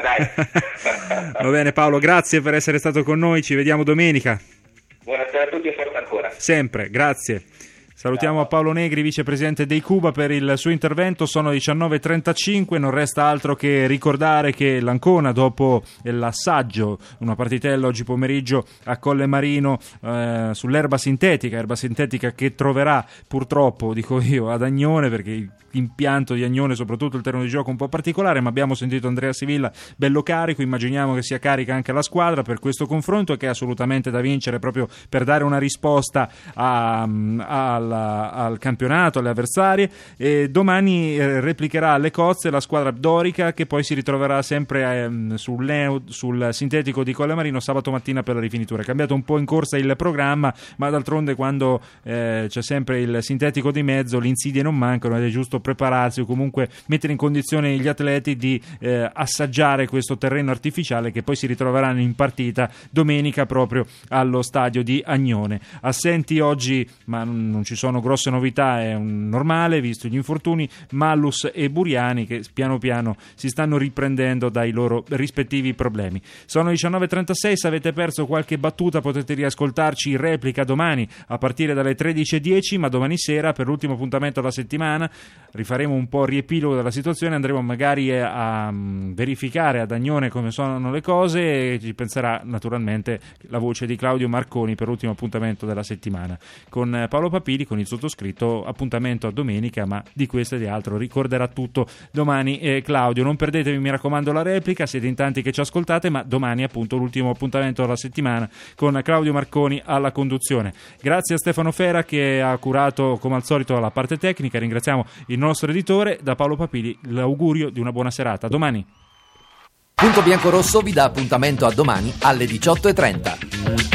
dai. Va bene Paolo, grazie per essere stato con noi, ci vediamo domenica. Buonasera a tutti e forza ancora. Sempre, grazie. Salutiamo Paolo Negri, vicepresidente dei Cuba, per il suo intervento. Sono diciannove e trentacinque, non resta altro che ricordare che l'Ancona, dopo l'assaggio, una partitella oggi pomeriggio a Colle Marino eh, sull'erba sintetica, erba sintetica che troverà purtroppo, dico io, ad Agnone, perché l'impianto di Agnone, soprattutto il terreno di gioco, un po' particolare, ma abbiamo sentito Andrea Sivilla bello carico, immaginiamo che sia carica anche la squadra per questo confronto, che è assolutamente da vincere proprio per dare una risposta a, a al campionato, alle avversarie. E domani eh, replicherà alle Cozze la squadra dorica, che poi si ritroverà sempre eh, sul, sul sintetico di Colle Marino sabato mattina per la rifinitura. È cambiato un po' in corsa il programma, ma d'altronde quando eh, c'è sempre il sintetico di mezzo le insidie non mancano ed è giusto prepararsi o comunque mettere in condizione gli atleti di eh, assaggiare questo terreno artificiale, che poi si ritroveranno in partita domenica proprio allo stadio di Agnone. Assenti oggi, ma non ci sono grosse novità, è un normale visto gli infortuni, Mallus e Buriani, che piano piano si stanno riprendendo dai loro rispettivi problemi. Sono diciannove e trentasei, se avete perso qualche battuta potete riascoltarci in replica domani a partire dalle tredici e dieci, ma domani sera per l'ultimo appuntamento della settimana rifaremo un po' riepilogo della situazione, andremo magari a, a verificare ad Agnone come sono le cose e ci penserà naturalmente la voce di Claudio Marconi per l'ultimo appuntamento della settimana. Con Paolo Papili, con il sottoscritto, appuntamento a domenica, ma di questo e di altro ricorderà tutto domani eh, Claudio. Non perdetevi, mi raccomando, la replica, siete in tanti che ci ascoltate, ma domani appunto l'ultimo appuntamento della settimana con Claudio Marconi alla conduzione. Grazie a Stefano Fera che ha curato come al solito la parte tecnica, ringraziamo il nostro editore. Da Paolo Papili l'augurio di una buona serata. A domani. Punto Biancorosso vi dà appuntamento a domani alle diciotto e trenta.